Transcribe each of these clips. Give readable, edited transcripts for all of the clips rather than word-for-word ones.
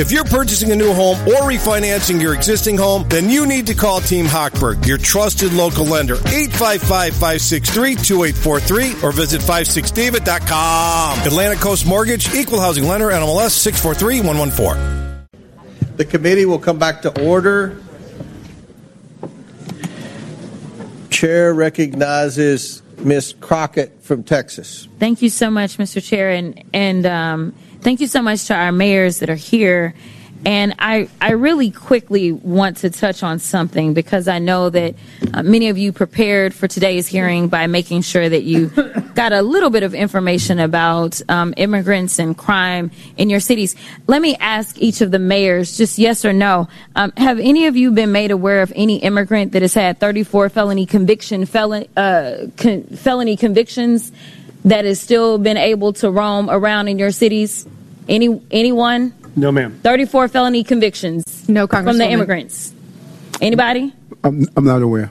If you're purchasing a new home or refinancing your existing home, then you need to call Team Hochberg, your trusted local lender, 855-563-2843, or visit 56david.com. Atlantic Coast Mortgage, Equal Housing Lender, NMLS 643114. The committee will come back to order. Chair recognizes Ms. Crockett from Texas. Thank you so much, Mr. Chair, and thank you so much to our mayors that are here. And I really quickly want to touch on something, because I know that many of you prepared for today's hearing by making sure that you got a little bit of information about immigrants and crime in your cities. Let me ask each of the mayors, just yes or no, have any of you been made aware of any immigrant that has had 34 felony convictions that has still been able to roam around in your cities? Anyone? No, ma'am. 34 felony convictions. No, Congresswoman. From the immigrants. Anybody? I'm not aware.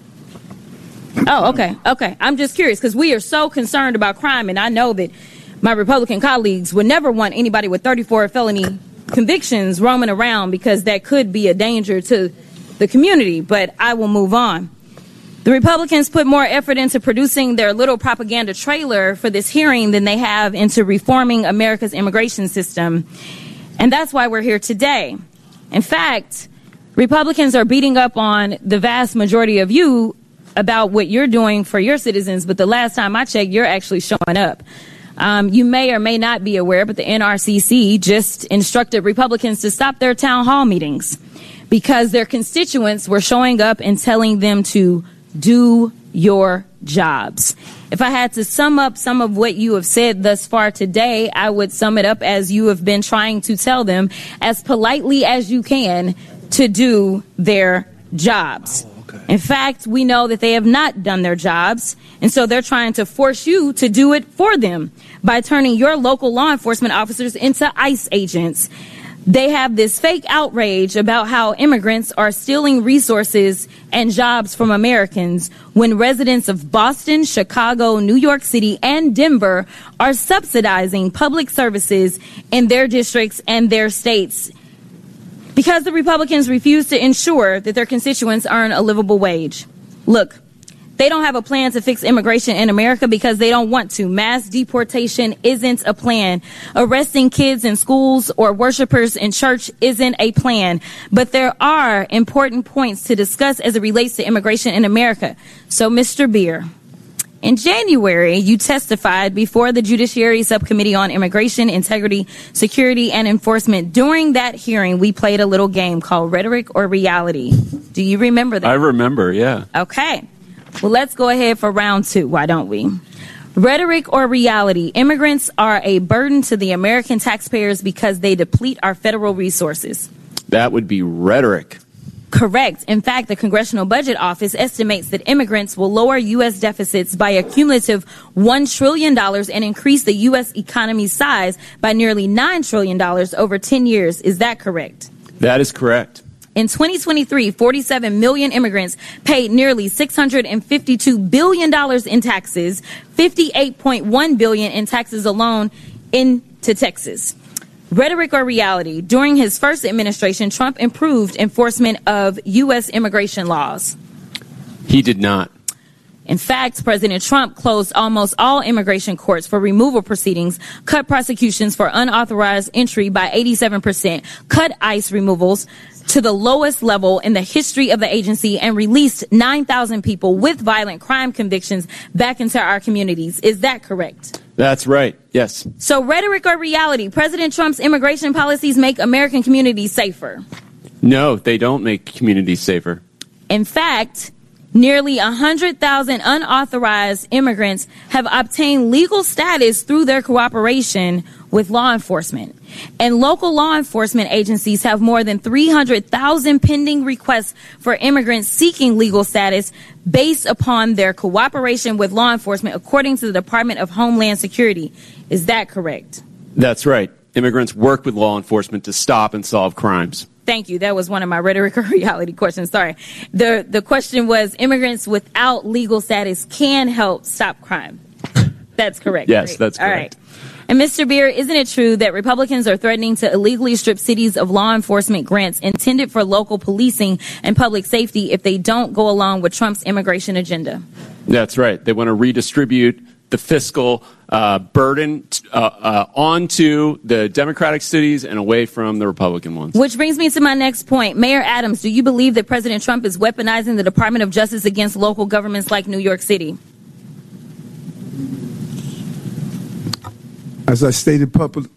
Oh, okay. I'm just curious, because we are so concerned about crime, and I know that my Republican colleagues would never want anybody with 34 felony convictions roaming around, because that could be a danger to the community. But I will move on. The Republicans put more effort into producing their little propaganda trailer for this hearing than they have into reforming America's immigration system. And that's why we're here today. In fact, Republicans are beating up on the vast majority of you about what you're doing for your citizens, but the last time I checked, you're actually showing up. You may or may not be aware, but the NRCC just instructed Republicans to stop their town hall meetings because their constituents were showing up and telling them to do your jobs. If I had to sum up some of what you have said thus far today, I would sum it up as you have been trying to tell them as politely as you can to do their jobs. In fact, we know that they have not done their jobs, and so they're trying to force you to do it for them by turning your local law enforcement officers into ICE agents. They have this fake outrage about how immigrants are stealing resources and jobs from Americans when residents of Boston, Chicago, New York City, and Denver are subsidizing public services in their districts and their states because the Republicans refuse to ensure that their constituents earn a livable wage. Look, they don't have a plan to fix immigration in America because they don't want to. Mass deportation isn't a plan. Arresting kids in schools or worshipers in church isn't a plan. But there are important points to discuss as it relates to immigration in America. So, Mr. Beer, in January, you testified before the Judiciary Subcommittee on Immigration, Integrity, Security, and Enforcement. During that hearing, we played a little game called Rhetoric or Reality. Do you remember that? I remember, yeah. Okay. Well, let's go ahead for round two, why don't we? Rhetoric or reality? Immigrants are a burden to the American taxpayers because they deplete our federal resources. That would be rhetoric. Correct. In fact, the Congressional Budget Office estimates that immigrants will lower U.S. deficits by a cumulative $1 trillion and increase the U.S. economy's size by nearly $9 trillion over 10 years. Is that correct? That is correct. In 2023, 47 million immigrants paid nearly $652 billion in taxes, $58.1 billion in taxes alone into Texas. Rhetoric or reality? During his first administration, Trump improved enforcement of U.S. immigration laws. He did not. In fact, President Trump closed almost all immigration courts for removal proceedings, cut prosecutions for unauthorized entry by 87%, cut ICE removals to the lowest level in the history of the agency, and released 9,000 people with violent crime convictions back into our communities. Is that correct? That's right. Yes. So rhetoric or reality? President Trump's immigration policies make American communities safer. No, they don't make communities safer. In fact, nearly 100,000 unauthorized immigrants have obtained legal status through their cooperation with law enforcement. And local law enforcement agencies have more than 300,000 pending requests for immigrants seeking legal status based upon their cooperation with law enforcement, according to the Department of Homeland Security. Is that correct? That's right. Immigrants work with law enforcement to stop and solve crimes. Thank you. That was one of my rhetoric or reality questions. Sorry. The question was immigrants without legal status can help stop crime. That's correct. Yes, right? that's correct. All right. And Mr. Beer, isn't it true that Republicans are threatening to illegally strip cities of law enforcement grants intended for local policing and public safety if they don't go along with Trump's immigration agenda? That's right. They want to redistribute the fiscal burden onto the Democratic cities and away from the Republican ones. Which brings me to my next point. Mayor Adams, do you believe that President Trump is weaponizing the Department of Justice against local governments like New York City? As I stated publicly,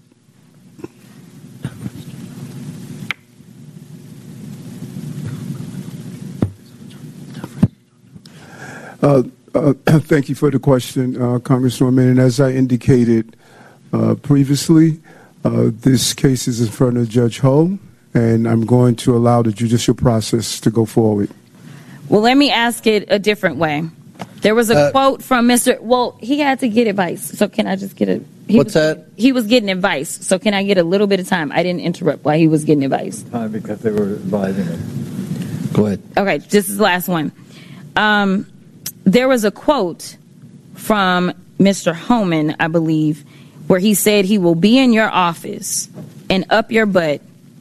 thank you for the question, Congresswoman. And as I indicated previously, this case is in front of Judge Ho, and I'm going to allow the judicial process to go forward. Well, let me ask it a different way. There was a quote from Mr. Well, he had to get advice, so can I just get it? What's that? He was getting advice, so can I get a little bit of time? I didn't interrupt while he was getting advice. Because they were advising him. Go ahead. Okay, this is the last one. There was a quote from Mr. Homan, I believe, where he said he will be in your office and up your butt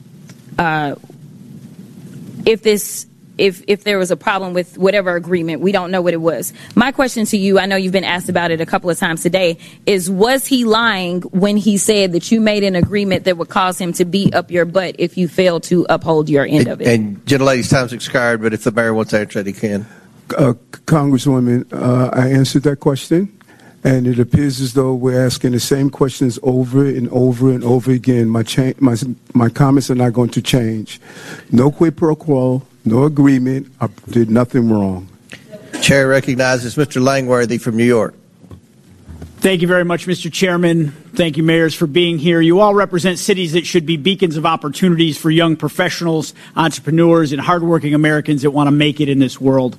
if there was a problem with whatever agreement. We don't know what it was. My question to you, I know you've been asked about it a couple of times today, is was he lying when he said that you made an agreement that would cause him to be up your butt if you failed to uphold your end of it? And gentlelady's time's expired, but if the mayor wants to answer it, he can. Congresswoman, I answered that question, and it appears as though we're asking the same questions over and over and over again. My comments are not going to change. No quid pro quo, no agreement. I did nothing wrong. Chair recognizes Mr. Langworthy from New York. Thank you very much, Mr. Chairman. Thank you, mayors, for being here. You all represent cities that should be beacons of opportunities for young professionals, entrepreneurs, and hardworking Americans that want to make it in this world.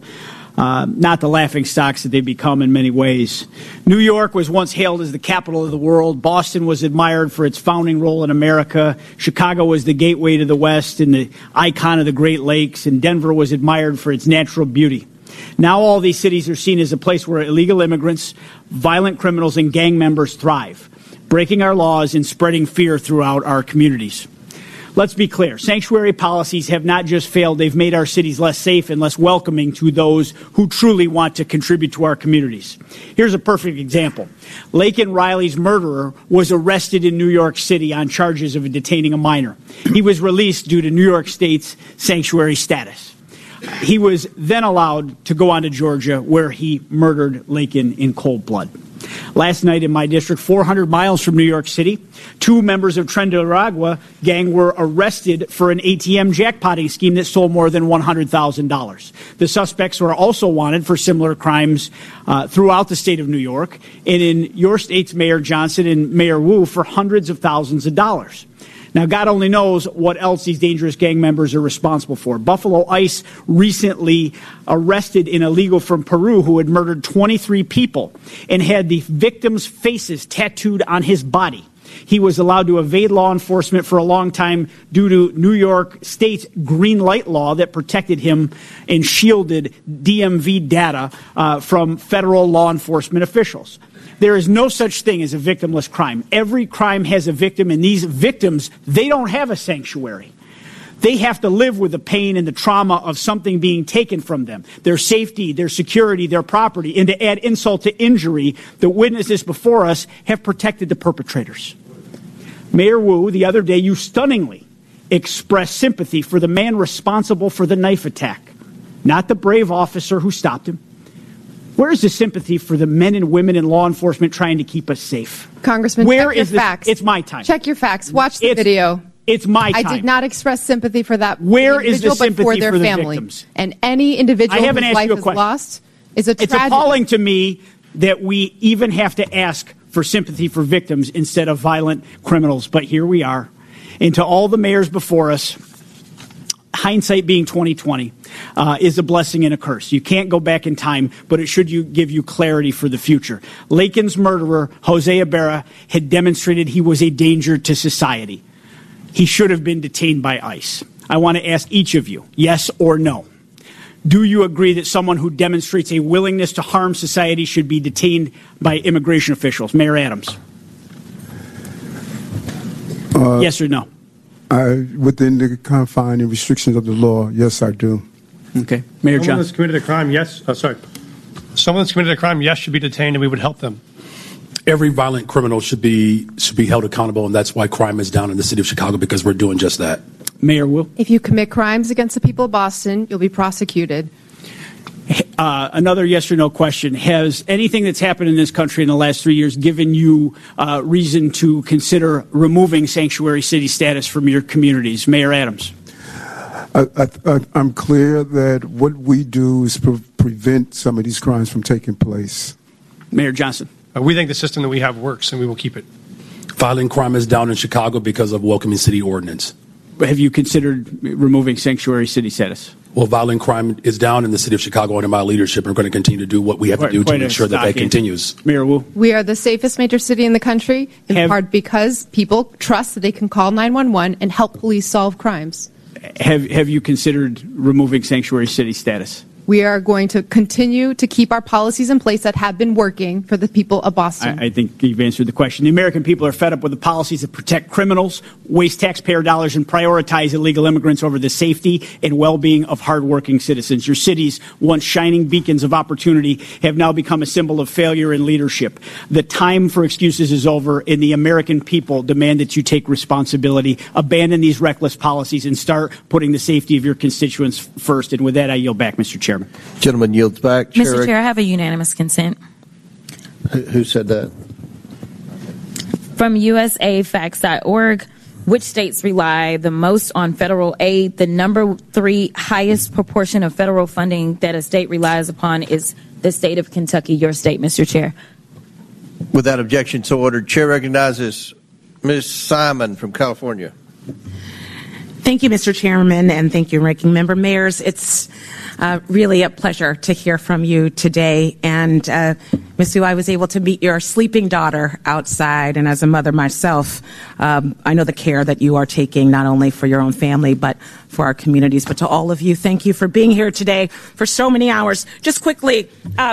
Not the laughing stocks that they've become in many ways. New York was once hailed as the capital of the world. Boston was admired for its founding role in America. Chicago was the gateway to the West and the icon of the Great Lakes. And Denver was admired for its natural beauty. Now all these cities are seen as a place where illegal immigrants, violent criminals, and gang members thrive, breaking our laws and spreading fear throughout our communities. Let's be clear. Sanctuary policies have not just failed, they've made our cities less safe and less welcoming to those who truly want to contribute to our communities. Here's a perfect example. Laken Riley's murderer was arrested in New York City on charges of detaining a minor. He was released due to New York State's sanctuary status. He was then allowed to go on to Georgia, where he murdered Laken in cold blood. Last night in my district, 400 miles from New York City, 2 members of Tren de Aragua gang were arrested for an ATM jackpotting scheme that stole more than $100,000. The suspects were also wanted for similar crimes throughout the state of New York, and in your state's Mayor Johnson and Mayor Wu for hundreds of thousands of dollars. Now, God only knows what else these dangerous gang members are responsible for. Buffalo ICE recently arrested an illegal from Peru who had murdered 23 people and had the victims' faces tattooed on his body. He was allowed to evade law enforcement for a long time due to New York State's green light law that protected him and shielded DMV data from federal law enforcement officials. There is no such thing as a victimless crime. Every crime has a victim, and these victims, they don't have a sanctuary. They have to live with the pain and the trauma of something being taken from them, their safety, their security, their property. And to add insult to injury, the witnesses before us have protected the perpetrators. Mayor Wu, the other day, you stunningly expressed sympathy for the man responsible for the knife attack, not the brave officer who stopped him. Where is the sympathy for the men and women in law enforcement trying to keep us safe? Congressman, where check your is the facts. It's my time. Check your facts. Watch the video. It's my time. I did not express sympathy for that Where individual, is the sympathy but for their for the family. victims? And any individual I haven't whose asked life you a is question. lost is a tragedy. It's appalling to me that we even have to ask for sympathy for victims instead of violent criminals. But here we are. And to all the mayors before us, hindsight being 20/20 is a blessing and a curse. You can't go back in time, but it should give you clarity for the future. Laken's murderer, Jose Ibarra, had demonstrated he was a danger to society. He should have been detained by ICE. I want to ask each of you, yes or no. Do you agree that someone who demonstrates a willingness to harm society should be detained by immigration officials? Mayor Adams. Yes or no? Within the confine and restrictions of the law, yes, I do. Okay. Mayor Someone Johnson. that's committed a crime, yes. Someone that's committed a crime, yes, should be detained, and we would help them. Every violent criminal should be held accountable, and that's why crime is down in the city of Chicago, because we're doing just that. Mayor Wu. If you commit crimes against the people of Boston, you'll be prosecuted. Another yes or no question. Has anything that's happened in this country in the last 3 years given you reason to consider removing sanctuary city status from your communities? Mayor Adams. I'm clear that what we do is prevent some of these crimes from taking place. Mayor Johnson. We think the system that we have works, and we will keep it. Violent crime is down in Chicago because of welcoming city ordinance. Have you considered removing sanctuary city status? Well, violent crime is down in the city of Chicago under my leadership, and we're going to continue to do what we have to do to ensure that continues. Mayor Wu. We are the safest major city in the country, in part because people trust that they can call 911 and help police solve crimes. Have you considered removing sanctuary city status? We are going to continue to keep our policies in place that have been working for the people of Boston. I think you've answered the question. The American people are fed up with the policies that protect criminals, waste taxpayer dollars, and prioritize illegal immigrants over the safety and well-being of hardworking citizens. Your cities, once shining beacons of opportunity, have now become a symbol of failure in leadership. The time for excuses is over, and the American people demand that you take responsibility, abandon these reckless policies, and start putting the safety of your constituents first. And with that, I yield back, Mr. Chairman. Gentleman yields back. Mr. Chair, I have a unanimous consent. Who said that? From USAFacts.org, which states rely the most on federal aid? The number 3 highest proportion of federal funding that a state relies upon is the state of Kentucky, your state, Mr. Chair. Without objection, so ordered. Chair recognizes Ms. Simon from California. Thank you, Mr. Chairman, and thank you, Ranking Member. Mayors, it's really a pleasure to hear from you today. And Ms. Sue, I was able to meet your sleeping daughter outside, and as a mother myself, I know the care that you are taking not only for your own family but for our communities. But to all of you, thank you for being here today for so many hours. Just quickly,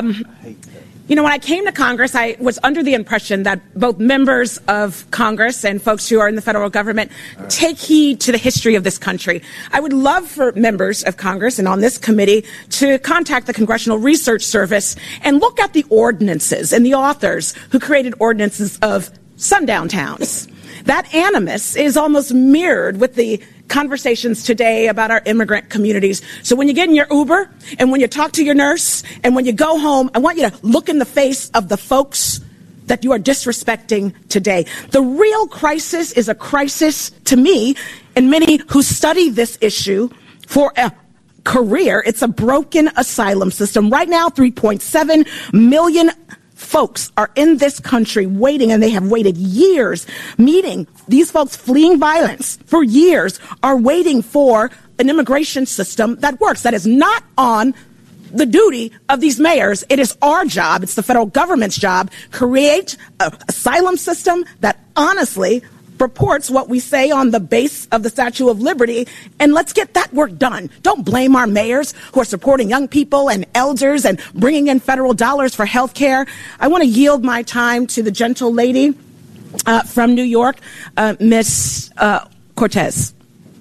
you know, when I came to Congress, I was under the impression that both members of Congress and folks who are in the federal government take heed to the history of this country. I would love for members of Congress and on this committee to contact the Congressional Research Service and look at the ordinances and the authors who created ordinances of sundown towns. That animus is almost mirrored with the conversations today about our immigrant communities. So when you get in your Uber and when you talk to your nurse and when you go home, I want you to look in the face of the folks that you are disrespecting today. The real crisis is a crisis to me and many who study this issue for a career. It's a broken asylum system. Right now, 3.7 million folks are in this country waiting, and they have waited years, meeting these folks fleeing violence for years, are waiting for an immigration system that works. That is not on the duty of these mayors. It is our job. It's the federal government's job. Create an asylum system that honestly purports what we say on the base of the Statue of Liberty, and let's get that work done. Don't blame our mayors who are supporting young people and elders and bringing in federal dollars for health care. I want to yield my time to the gentle lady from New York, Ms. Cortez.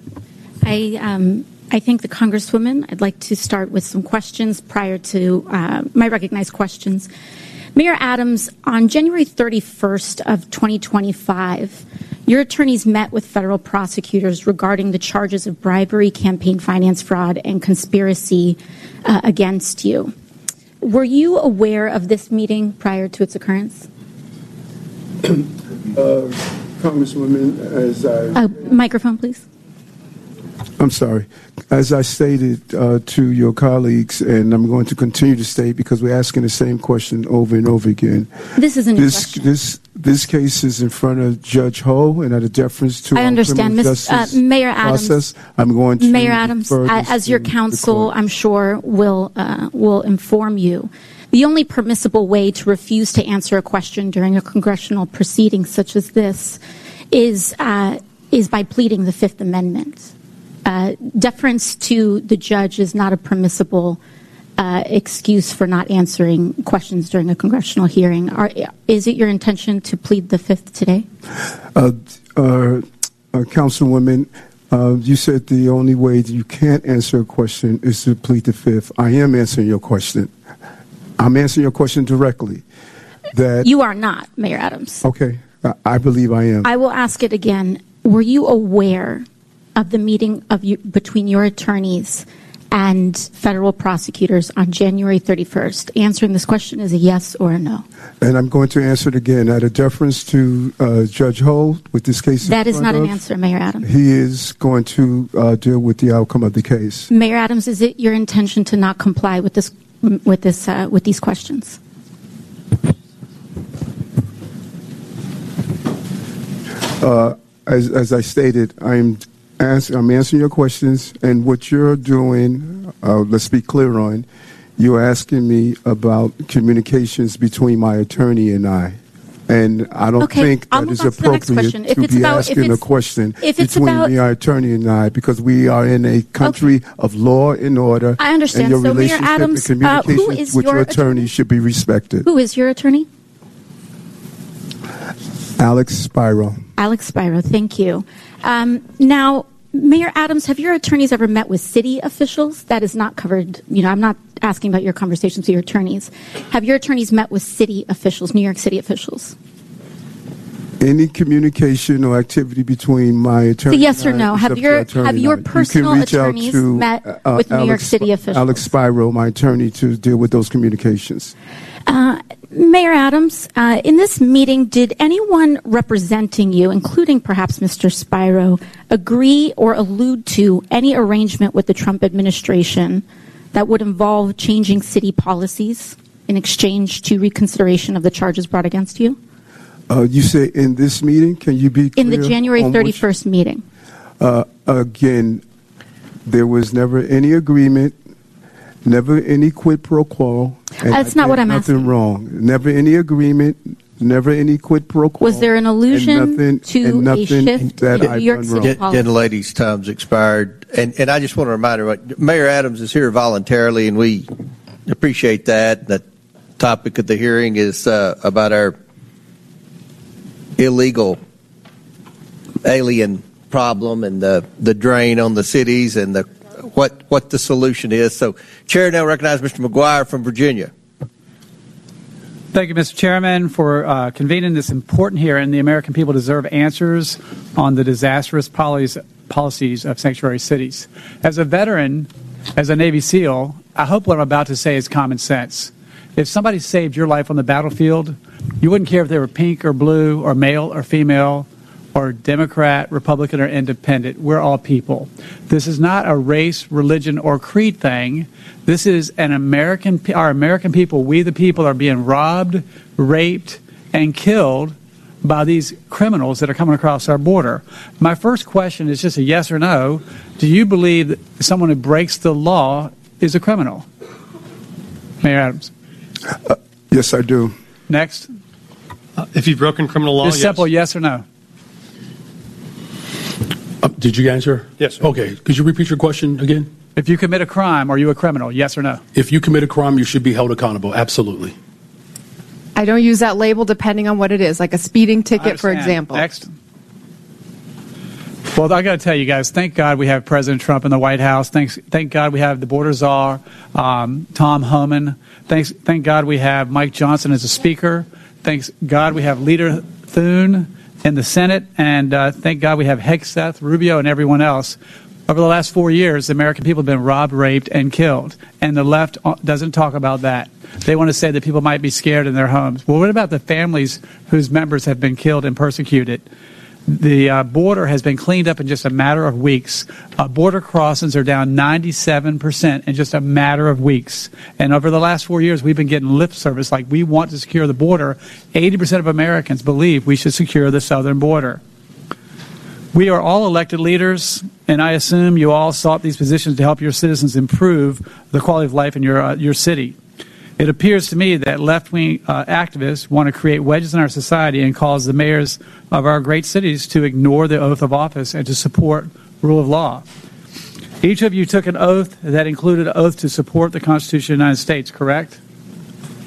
I thank the Congresswoman. I'd like to start with some questions prior to my recognized questions. Mayor Adams, on January 31st of 2025, your attorneys met with federal prosecutors regarding the charges of bribery, campaign finance fraud, and conspiracy against you. Were you aware of this meeting prior to its occurrence? Congresswoman, as I... Microphone, please. I'm sorry. As I stated to your colleagues, and I'm going to continue to state because we're asking the same question over and over again. This isn't a question. This case is in front of Judge Ho, and out of deference to I understand, Mayor Adams. Process, I'm going to Mayor Adams, as your counsel, I'm sure will inform you. The only permissible way to refuse to answer a question during a congressional proceeding such as this is by pleading the Fifth Amendment. Deference to the judge is not a permissible excuse for not answering questions during a congressional hearing. Is it your intention to plead the Fifth today? Councilwoman, you said the only way that you can't answer a question is to plead the fifth. I am answering your question. I'm answering your question directly. That You are not, Mayor Adams. Okay, I believe I am. I will ask it again. Were you aware of the meeting between your attorneys and federal prosecutors on January 31st? Answering this question is a yes or a no. And I'm going to answer it again. Out of deference to Judge Holt with this case. That is not an answer, Mayor Adams. He is going to deal with the outcome of the case. Mayor Adams, is it your intention to not comply with these questions? As I stated, I'm answering your questions, and what you're doing, let's be clear on, you're asking me about communications between my attorney and I. And I don't think that is appropriate to be asking a question between my attorney and I, because we are in a country of law and order. I understand. And your So, Mayor relationship Adams, and communications with your attorney should be respected. Who is your attorney? Alex Spiro. Alex Spiro, thank you. Now, Mayor Adams, have your attorneys ever met with city officials? That is not covered. I'm not asking about your conversations with your attorneys. Have your attorneys met with city officials, New York City officials? Any communication or activity between my attorney So yes or no? Have your personal attorneys met with New York City officials? Alex Spiro, my attorney, to deal with those communications. Mayor Adams, in this meeting, did anyone representing you, including perhaps Mr. Spiro, agree or allude to any arrangement with the Trump administration that would involve changing city policies in exchange to reconsideration of the charges brought against you? You say in this meeting? Can you be clear? In the January 31st meeting. Again, there was never any agreement, never any quid pro quo. That's not what I'm asking. Nothing wrong. Never any agreement, never any quid pro quo. Was there an allusion to a shift that in New York City policy? Gentlelady's time's expired. And I just want to remind everybody, Mayor Adams is here voluntarily, and we appreciate that. The topic of the hearing is about our illegal alien problem and the drain on the cities and what the solution is. So, Chair now recognizes Mr. McGuire from Virginia. Thank you, Mr. Chairman, for convening this important hearing. The American people deserve answers on the disastrous policies of sanctuary cities. As a veteran, as a Navy SEAL, I hope what I'm about to say is common sense. If somebody saved your life on the battlefield, you wouldn't care if they were pink or blue or male or female or Democrat, Republican, or independent. We're all people. This is not a race, religion, or creed thing. This is our American people. We the people are being robbed, raped, and killed by these criminals that are coming across our border. My first question is just a yes or no. Do you believe that someone who breaks the law is a criminal? Mayor Adams. Yes, I do. Next. If you've broken criminal law, just simple yes or no. Did you answer? Yes, sir. Okay. Could you repeat your question again? If you commit a crime, are you a criminal? Yes or no? If you commit a crime, you should be held accountable. Absolutely. I don't use that label depending on what it is, like a speeding ticket, for example. Next. Well, I got to tell you guys, thank God we have President Trump in the White House. Thank God we have the border czar, Tom Homan. Thank God we have Mike Johnson as a speaker. Thanks God we have Leader Thune in the Senate, and thank God we have Hegseth, Rubio, and everyone else. Over the last 4 years, the American people have been robbed, raped, and killed, and the left doesn't talk about that. They want to say that people might be scared in their homes. Well, what about the families whose members have been killed and persecuted? The border has been cleaned up in just a matter of weeks. Border crossings are down 97% in just a matter of weeks. And over the last 4 years, we've been getting lip service like we want to secure the border. 80% of Americans believe we should secure the southern border. We are all elected leaders, and I assume you all sought these positions to help your citizens improve the quality of life in your city. It appears to me that left-wing activists want to create wedges in our society and cause the mayors of our great cities to ignore the oath of office and to support rule of law. Each of you took an oath that included an oath to support the Constitution of the United States, correct?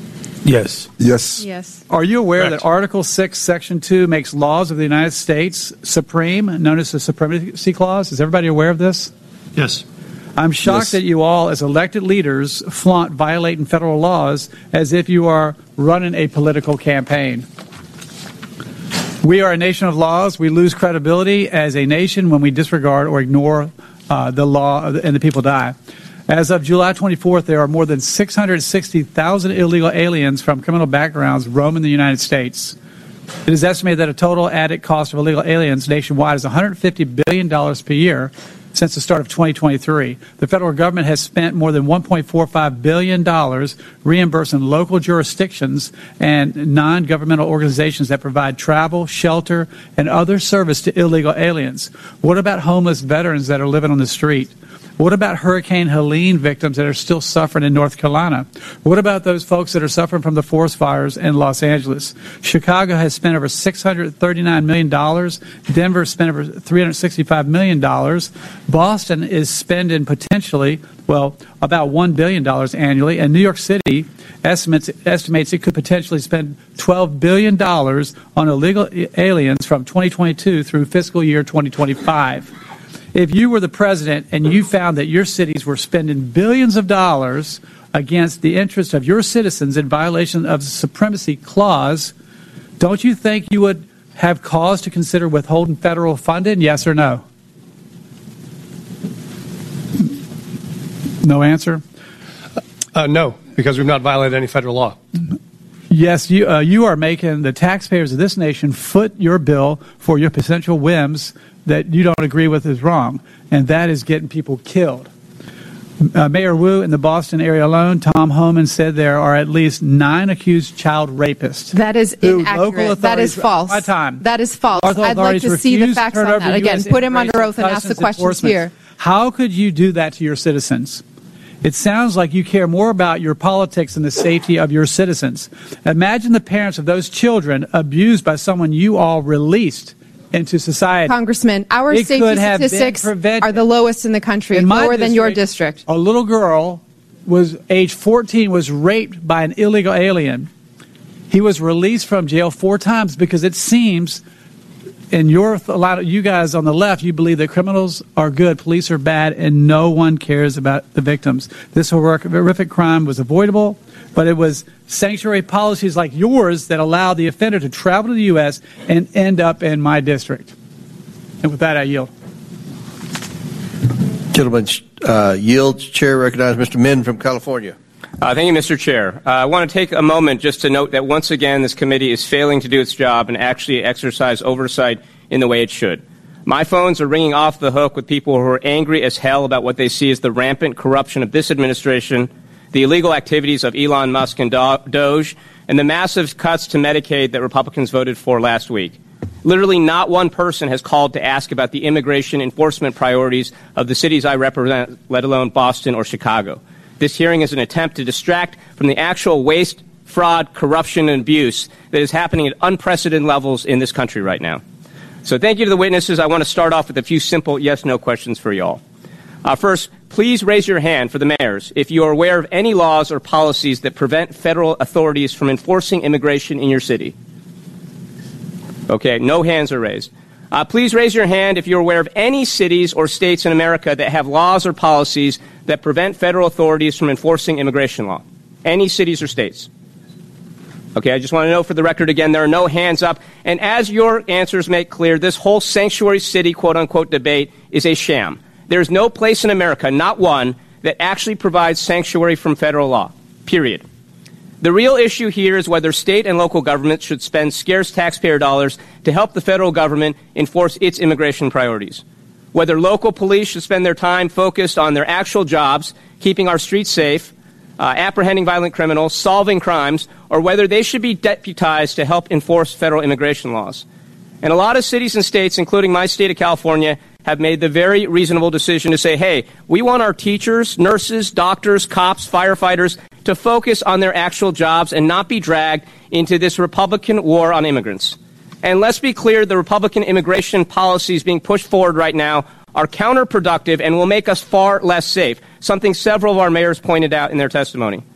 Yes. Yes. Yes. Are you aware Correct. that Article 6, Section 2 makes laws of the United States supreme, known as the Supremacy Clause? Is everybody aware of this? Yes. I'm shocked Yes. that you all, as elected leaders, flaunt violating federal laws as if you are running a political campaign. We are a nation of laws. We lose credibility as a nation when we disregard or ignore the law and the people die. As of July 24th, there are more than 660,000 illegal aliens from criminal backgrounds roaming the United States. It is estimated that a total added cost of illegal aliens nationwide is $150 billion per year since the start of 2023. The federal government has spent more than $1.45 billion reimbursing local jurisdictions and non-governmental organizations that provide travel, shelter, and other service to illegal aliens. What about homeless veterans that are living on the street? What about Hurricane Helene victims that are still suffering in North Carolina? What about those folks that are suffering from the forest fires in Los Angeles? Chicago has spent over $639 million. Denver spent over $365 million. Boston is spending potentially, about $1 billion annually. And New York City estimates it could potentially spend $12 billion on illegal aliens from 2022 through fiscal year 2025. If you were the president and you found that your cities were spending billions of dollars against the interests of your citizens in violation of the Supremacy Clause, don't you think you would have cause to consider withholding federal funding? Yes or no? No answer? No, because we've not violated any federal law. Yes, you are making the taxpayers of this nation foot your bill for your potential whims that you don't agree with is wrong, and that is getting people killed. Mayor Wu, in the Boston area alone, Tom Homan said there are at least 9 accused child rapists. That is inaccurate. That is false. My time. That is false. Local I'd like to see the facts on that. Again, put him under oath and ask the questions here. How could you do that to your citizens? It sounds like you care more about your politics than the safety of your citizens. Imagine the parents of those children abused by someone you all released into society. Congressman, our safety statistics are the lowest in the country, lower than your district. A little girl was age 14, was raped by an illegal alien. He was released from jail 4 times because it seems, and a lot of you guys on the left, you believe that criminals are good, police are bad, and no one cares about the victims. This horrific crime was avoidable, but it was sanctuary policies like yours that allowed the offender to travel to the U.S. and end up in my district. And with that, I yield. Gentleman yields. Chair recognizes Mr. Min from California. Thank you, Mr. Chair. I want to take a moment just to note that once again this committee is failing to do its job and actually exercise oversight in the way it should. My phones are ringing off the hook with people who are angry as hell about what they see as the rampant corruption of this administration, the illegal activities of Elon Musk and Doge, and the massive cuts to Medicaid that Republicans voted for last week. Literally not one person has called to ask about the immigration enforcement priorities of the cities I represent, let alone Boston or Chicago. This hearing is an attempt to distract from the actual waste, fraud, corruption, and abuse that is happening at unprecedented levels in this country right now. So thank you to the witnesses. I want to start off with a few simple yes-no questions for you all. First, please raise your hand for the mayors if you are aware of any laws or policies that prevent federal authorities from enforcing immigration in your city. Okay, no hands are raised. Please raise your hand if you're aware of any cities or states in America that have laws or policies that prevent federal authorities from enforcing immigration law. Any cities or states. Okay, I just want to know for the record again, there are no hands up. And as your answers make clear, this whole sanctuary city, quote-unquote, debate is a sham. There's no place in America, not one, that actually provides sanctuary from federal law, period. The real issue here is whether state and local governments should spend scarce taxpayer dollars to help the federal government enforce its immigration priorities. Whether local police should spend their time focused on their actual jobs, keeping our streets safe, apprehending violent criminals, solving crimes, or whether they should be deputized to help enforce federal immigration laws. And a lot of cities and states, including my state of California, have made the very reasonable decision to say, hey, we want our teachers, nurses, doctors, cops, firefighters to focus on their actual jobs and not be dragged into this Republican war on immigrants. And let's be clear, the Republican immigration policies being pushed forward right now are counterproductive and will make us far less safe, something several of our mayors pointed out in their testimony.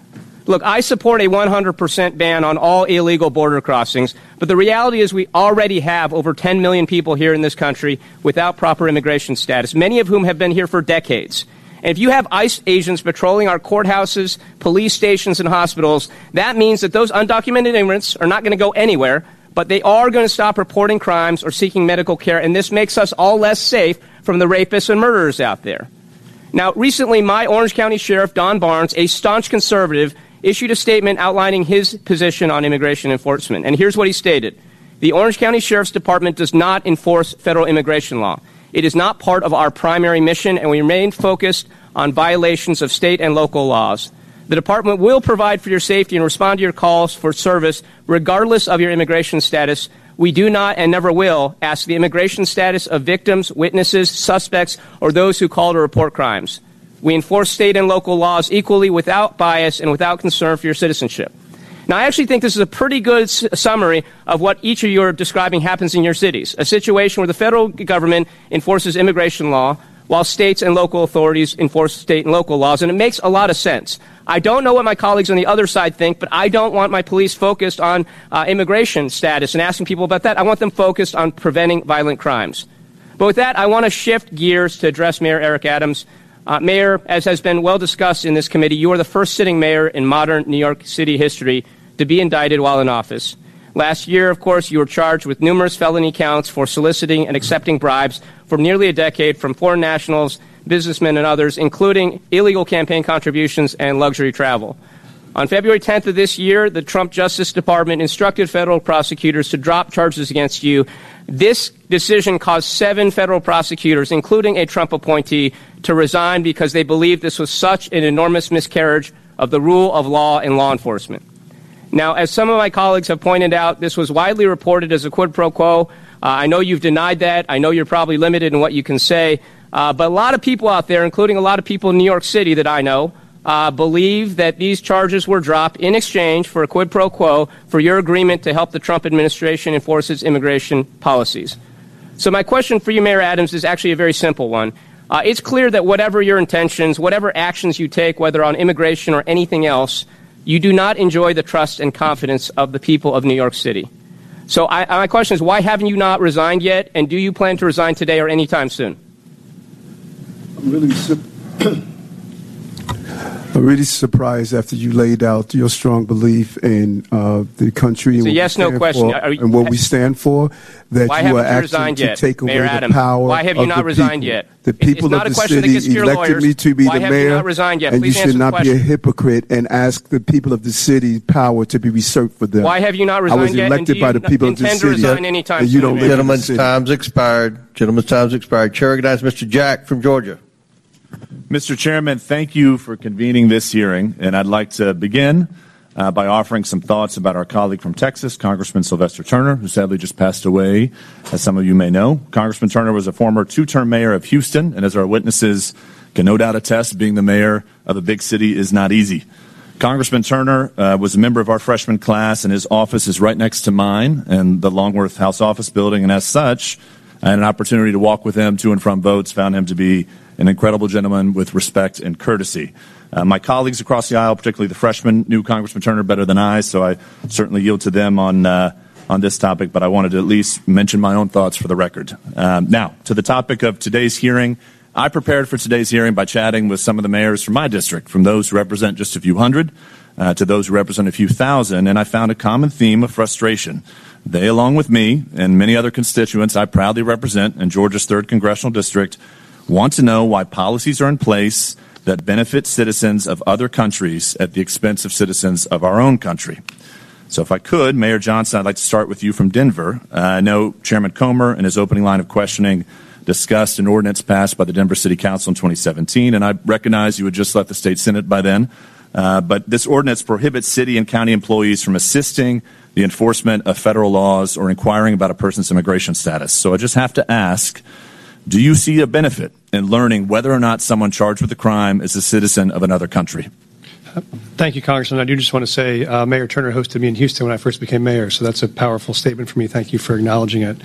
Look, I support a 100% ban on all illegal border crossings, but the reality is we already have over 10 million people here in this country without proper immigration status, many of whom have been here for decades. And if you have ICE agents patrolling our courthouses, police stations, and hospitals, that means that those undocumented immigrants are not going to go anywhere, but they are going to stop reporting crimes or seeking medical care, and this makes us all less safe from the rapists and murderers out there. Now, recently, my Orange County Sheriff, Don Barnes, a staunch conservative, issued a statement outlining his position on immigration enforcement. And here's what he stated. The Orange County Sheriff's Department does not enforce federal immigration law. It is not part of our primary mission, and we remain focused on violations of state and local laws. The department will provide for your safety and respond to your calls for service regardless of your immigration status. We do not and never will ask the immigration status of victims, witnesses, suspects, or those who call to report crimes. We enforce state and local laws equally without bias and without concern for your citizenship. Now, I actually think this is a pretty good summary of what each of you are describing happens in your cities, a situation where the federal government enforces immigration law while states and local authorities enforce state and local laws, and it makes a lot of sense. I don't know what my colleagues on the other side think, but I don't want my police focused on immigration status and asking people about that. I want them focused on preventing violent crimes. But with that, I want to shift gears to address Mayor Eric Adams. Mayor, as has been well discussed in this committee, you are the first sitting mayor in modern New York City history to be indicted while in office. Last year, of course, you were charged with numerous felony counts for soliciting and accepting bribes for nearly a decade from foreign nationals, businessmen, and others, including illegal campaign contributions and luxury travel. On February 10th of this year, the Trump Justice Department instructed federal prosecutors to drop charges against you. This decision caused 7 federal prosecutors, including a Trump appointee, to resign because they believed this was such an enormous miscarriage of the rule of law in law enforcement. Now, as some of my colleagues have pointed out, this was widely reported as a quid pro quo. I know you've denied that. I know you're probably limited in what you can say. But a lot of people out there, including a lot of people in New York City that I know, believe that these charges were dropped in exchange for a quid pro quo for your agreement to help the Trump administration enforce its immigration policies. So my question for you, Mayor Adams, is actually a very simple one. It's clear that whatever your intentions, whatever actions you take, whether on immigration or anything else, you do not enjoy the trust and confidence of the people of New York City. So my question is, why haven't you not resigned yet, and do you plan to resign today or anytime soon? I'm really surprised after you laid out your strong belief in the country and, yes/no question. And what we stand for, that you are actually to take away the power why have you of not the resigned people. yet? The people of the city elected me to be the mayor, and you should not be a hypocrite and ask the people of the city power to be usurped for them. Why have you not resigned yet? I was elected by the people of the city. And you don't Gentlemen's time's expired. Gentlemen's time's expired. Chair recognizes Mr. Jack from Georgia. Mr. Chairman, thank you for convening this hearing, and I'd like to begin by offering some thoughts about our colleague from Texas, Congressman Sylvester Turner, who sadly just passed away, as some of you may know. Congressman Turner was a former 2-term mayor of Houston, and as our witnesses can no doubt attest, being the mayor of a big city is not easy. Congressman Turner was a member of our freshman class, and his office is right next to mine in the Longworth House Office Building, and as such, I had an opportunity to walk with him to and from votes, found him to be an incredible gentleman with respect and courtesy. My colleagues across the aisle, particularly the freshmen, knew Congressman Turner better than I, so I certainly yield to them on this topic, but I wanted to at least mention my own thoughts for the record. Now, to the topic of today's hearing, I prepared for today's hearing by chatting with some of the mayors from my district, from those who represent just a few hundred to those who represent a few thousand, and I found a common theme of frustration. They, along with me and many other constituents I proudly represent in Georgia's 3rd Congressional District, want to know why policies are in place that benefit citizens of other countries at the expense of citizens of our own country. So if I could, Mayor Johnson, I'd like to start with you from Denver. I know Chairman Comer, in his opening line of questioning, discussed an ordinance passed by the Denver City Council in 2017, and I recognize you had just left the state Senate by then. But this ordinance prohibits city and county employees from assisting the enforcement of federal laws or inquiring about a person's immigration status. So I just have to ask, do you see a benefit in learning whether or not someone charged with a crime is a citizen of another country? Thank you, Congressman. I do just want to say Mayor Turner hosted me in Houston when I first became mayor, so that's a powerful statement for me. Thank you for acknowledging it.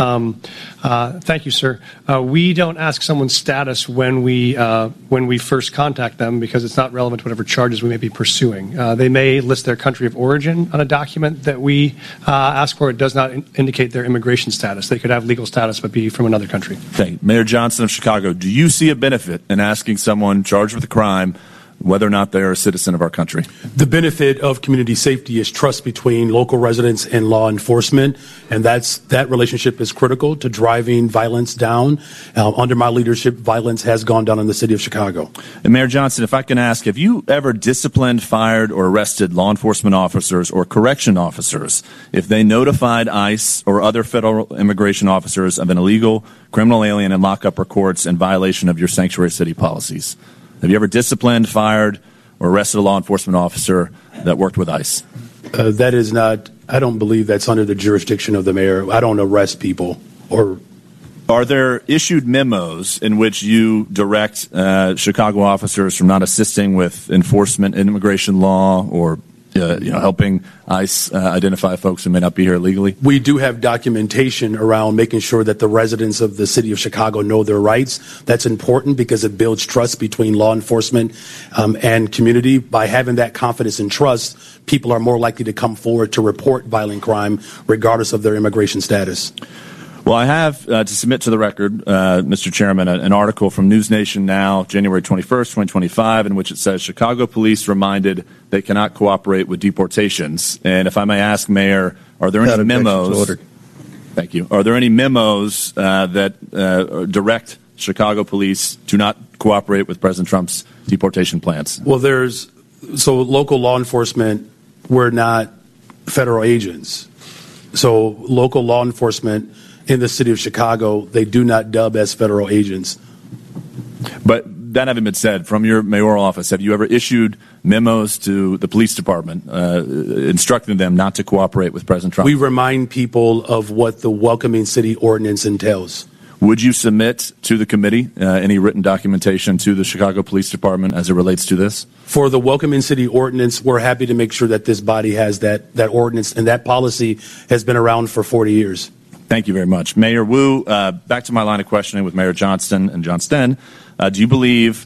Thank you, sir. We don't ask someone's status when we first contact them because it's not relevant to whatever charges we may be pursuing. They may list their country of origin on a document that we ask for. It does not indicate their immigration status. They could have legal status but be from another country. Thank you. Mayor Johnson of Chicago, do you see a benefit in asking someone charged with a crime whether or not they're a citizen of our country? The benefit of community safety is trust between local residents and law enforcement, and that relationship is critical to driving violence down. Under my leadership, violence has gone down in the city of Chicago. And Mayor Johnson, if I can ask, have you ever disciplined, fired, or arrested law enforcement officers or correction officers if they notified ICE or other federal immigration officers of an illegal criminal alien in lockup or courts in violation of your sanctuary city policies? Have you ever disciplined, fired, or arrested a law enforcement officer that worked with ICE? That is not, I don't believe that's under the jurisdiction of the mayor. I don't arrest people. Or are there issued memos in which you direct Chicago officers from not assisting with enforcement in immigration law or helping ICE identify folks who may not be here illegally? We do have documentation around making sure that the residents of the city of Chicago know their rights. That's important because it builds trust between law enforcement and community. By having that confidence and trust, people are more likely to come forward to report violent crime regardless of their immigration status. Well, I have to submit to the record, Mr. Chairman, an article from News Nation Now, January 21st, 2025, in which it says Chicago police reminded they cannot cooperate with deportations. And if I may ask, Mayor, are there any memos? Thank you. Are there any memos that direct Chicago police to not cooperate with President Trump's deportation plans? Well, so local law enforcement, we're not federal agents. So local law enforcement in the city of Chicago, they do not dub as federal agents. But that having been said, from your mayoral office, have you ever issued memos to the police department instructing them not to cooperate with President Trump? We remind people of what the Welcoming City Ordinance entails. Would you submit to the committee any written documentation to the Chicago Police Department as it relates to this? For the Welcoming City Ordinance, we're happy to make sure that this body has that ordinance, and that policy has been around for 40 years. Thank you very much. Mayor Wu, back to my line of questioning with Mayor Johnston and Johnston. Do you believe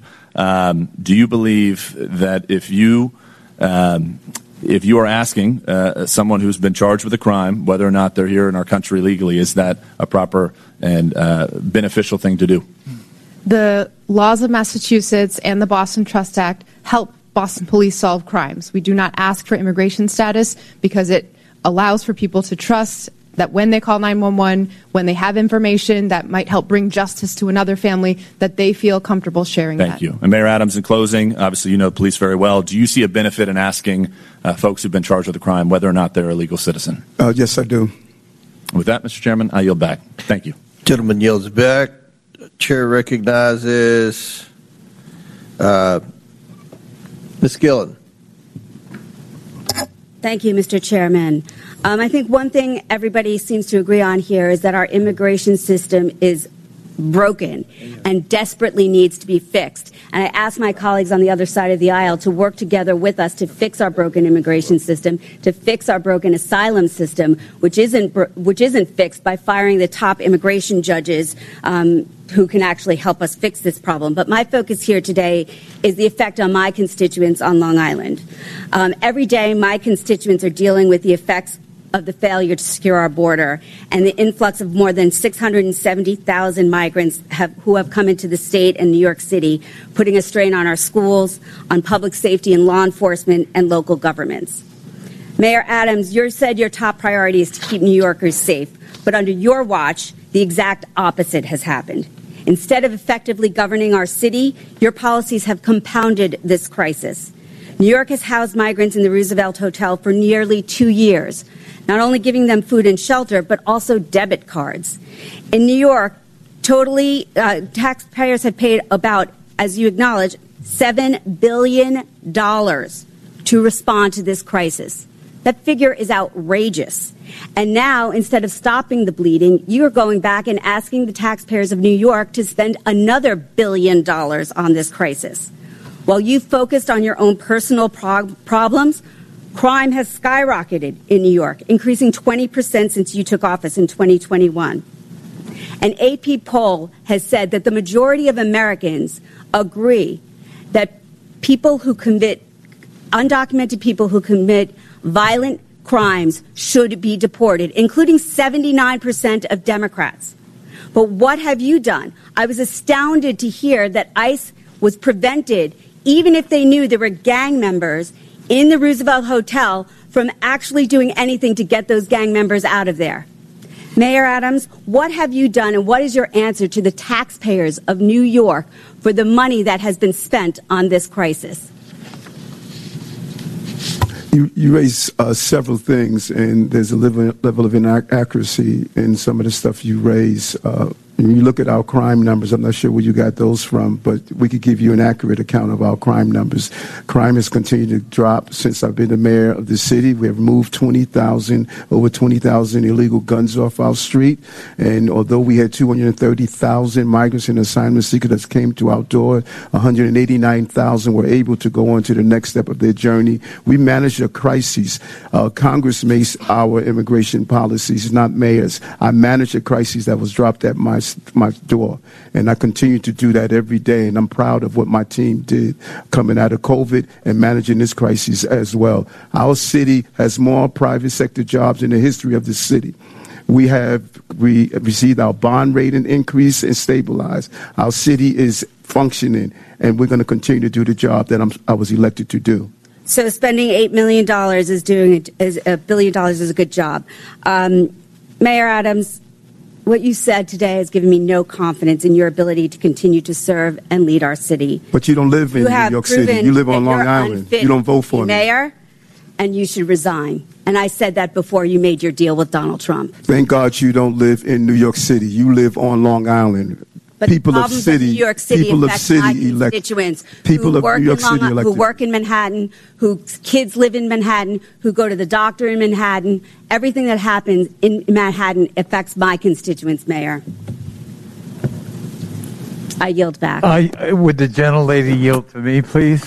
that if you are asking someone who's been charged with a crime, whether or not they're here in our country legally, is that a proper and beneficial thing to do? The laws of Massachusetts and the Boston Trust Act help Boston police solve crimes. We do not ask for immigration status because it allows for people to trust that when they call 911, when they have information that might help bring justice to another family, that they feel comfortable sharing that. Thank you. And Mayor Adams, in closing, obviously you know the police very well. Do you see a benefit in asking folks who've been charged with a crime whether or not they're a legal citizen? Yes, I do. With that, Mr. Chairman, I yield back. Thank you. Gentleman yields back. Chair recognizes Ms. Gillen. Thank you, Mr. Chairman. I think one thing everybody seems to agree on here is that our immigration system is broken and desperately needs to be fixed. And I ask my colleagues on the other side of the aisle to work together with us to fix our broken immigration system, to fix our broken asylum system, which isn't fixed by firing the top immigration judges who can actually help us fix this problem. But my focus here today is the effect on my constituents on Long Island. Every day, my constituents are dealing with the effects of the failure to secure our border and the influx of more than 670,000 migrants who have come into the state and New York City, putting a strain on our schools, on public safety and law enforcement, and local governments. Mayor Adams, you said your top priority is to keep New Yorkers safe, but under your watch, the exact opposite has happened. Instead of effectively governing our city, your policies have compounded this crisis. New York has housed migrants in the Roosevelt Hotel for nearly 2 years, not only giving them food and shelter, but also debit cards. In New York, taxpayers have paid about, as you acknowledge, $7 billion to respond to this crisis. That figure is outrageous. And now, instead of stopping the bleeding, you are going back and asking the taxpayers of New York to spend another $1 billion on this crisis. While you focused on your own personal problems, crime has skyrocketed in New York, increasing 20% since you took office in 2021. An AP poll has said that the majority of Americans agree that undocumented people who commit violent crimes should be deported, including 79% of Democrats. But what have you done? I was astounded to hear that ICE was prevented, even if they knew there were gang members in the Roosevelt Hotel, from actually doing anything to get those gang members out of there. Mayor Adams, what have you done, and what is your answer to the taxpayers of New York for the money that has been spent on this crisis? You raise several things, and there's a level of inaccuracy in some of the stuff you raise. When you look at our crime numbers, I'm not sure where you got those from, but we could give you an accurate account of our crime numbers. Crime has continued to drop since I've been the mayor of the city. We have removed over 20,000 illegal guns off our street. And although we had 230,000 migrants and asylum seekers that came to our door, 189,000 were able to go on to the next step of their journey. We managed a crisis. Congress makes our immigration policies, not mayors. I managed a crisis that was dropped at my door, and I continue to do that every day, and I'm proud of what my team did coming out of COVID and managing this crisis as well. Our city has more private sector jobs in the history of the city. We received our bond rating increase and stabilized. Our city is functioning, and we're going to continue to do the job that I was elected to do. So spending $8 million $1 billion is a good job. Mayor Adams, what you said today has given me no confidence in your ability to continue to serve and lead our city. But you don't live in New York City. You live on Long Island. You don't vote for me. Mayor, and you should resign. And I said that before you made your deal with Donald Trump. Thank God you don't live in New York City. You live on Long Island. But people of New city, York City people of affect city my elect constituents people of New York City elected. who work in Manhattan, whose kids live in Manhattan, who go to the doctor in Manhattan. Everything that happens in Manhattan affects my constituents, Mayor. I yield back. Would the gentlelady yield to me, please?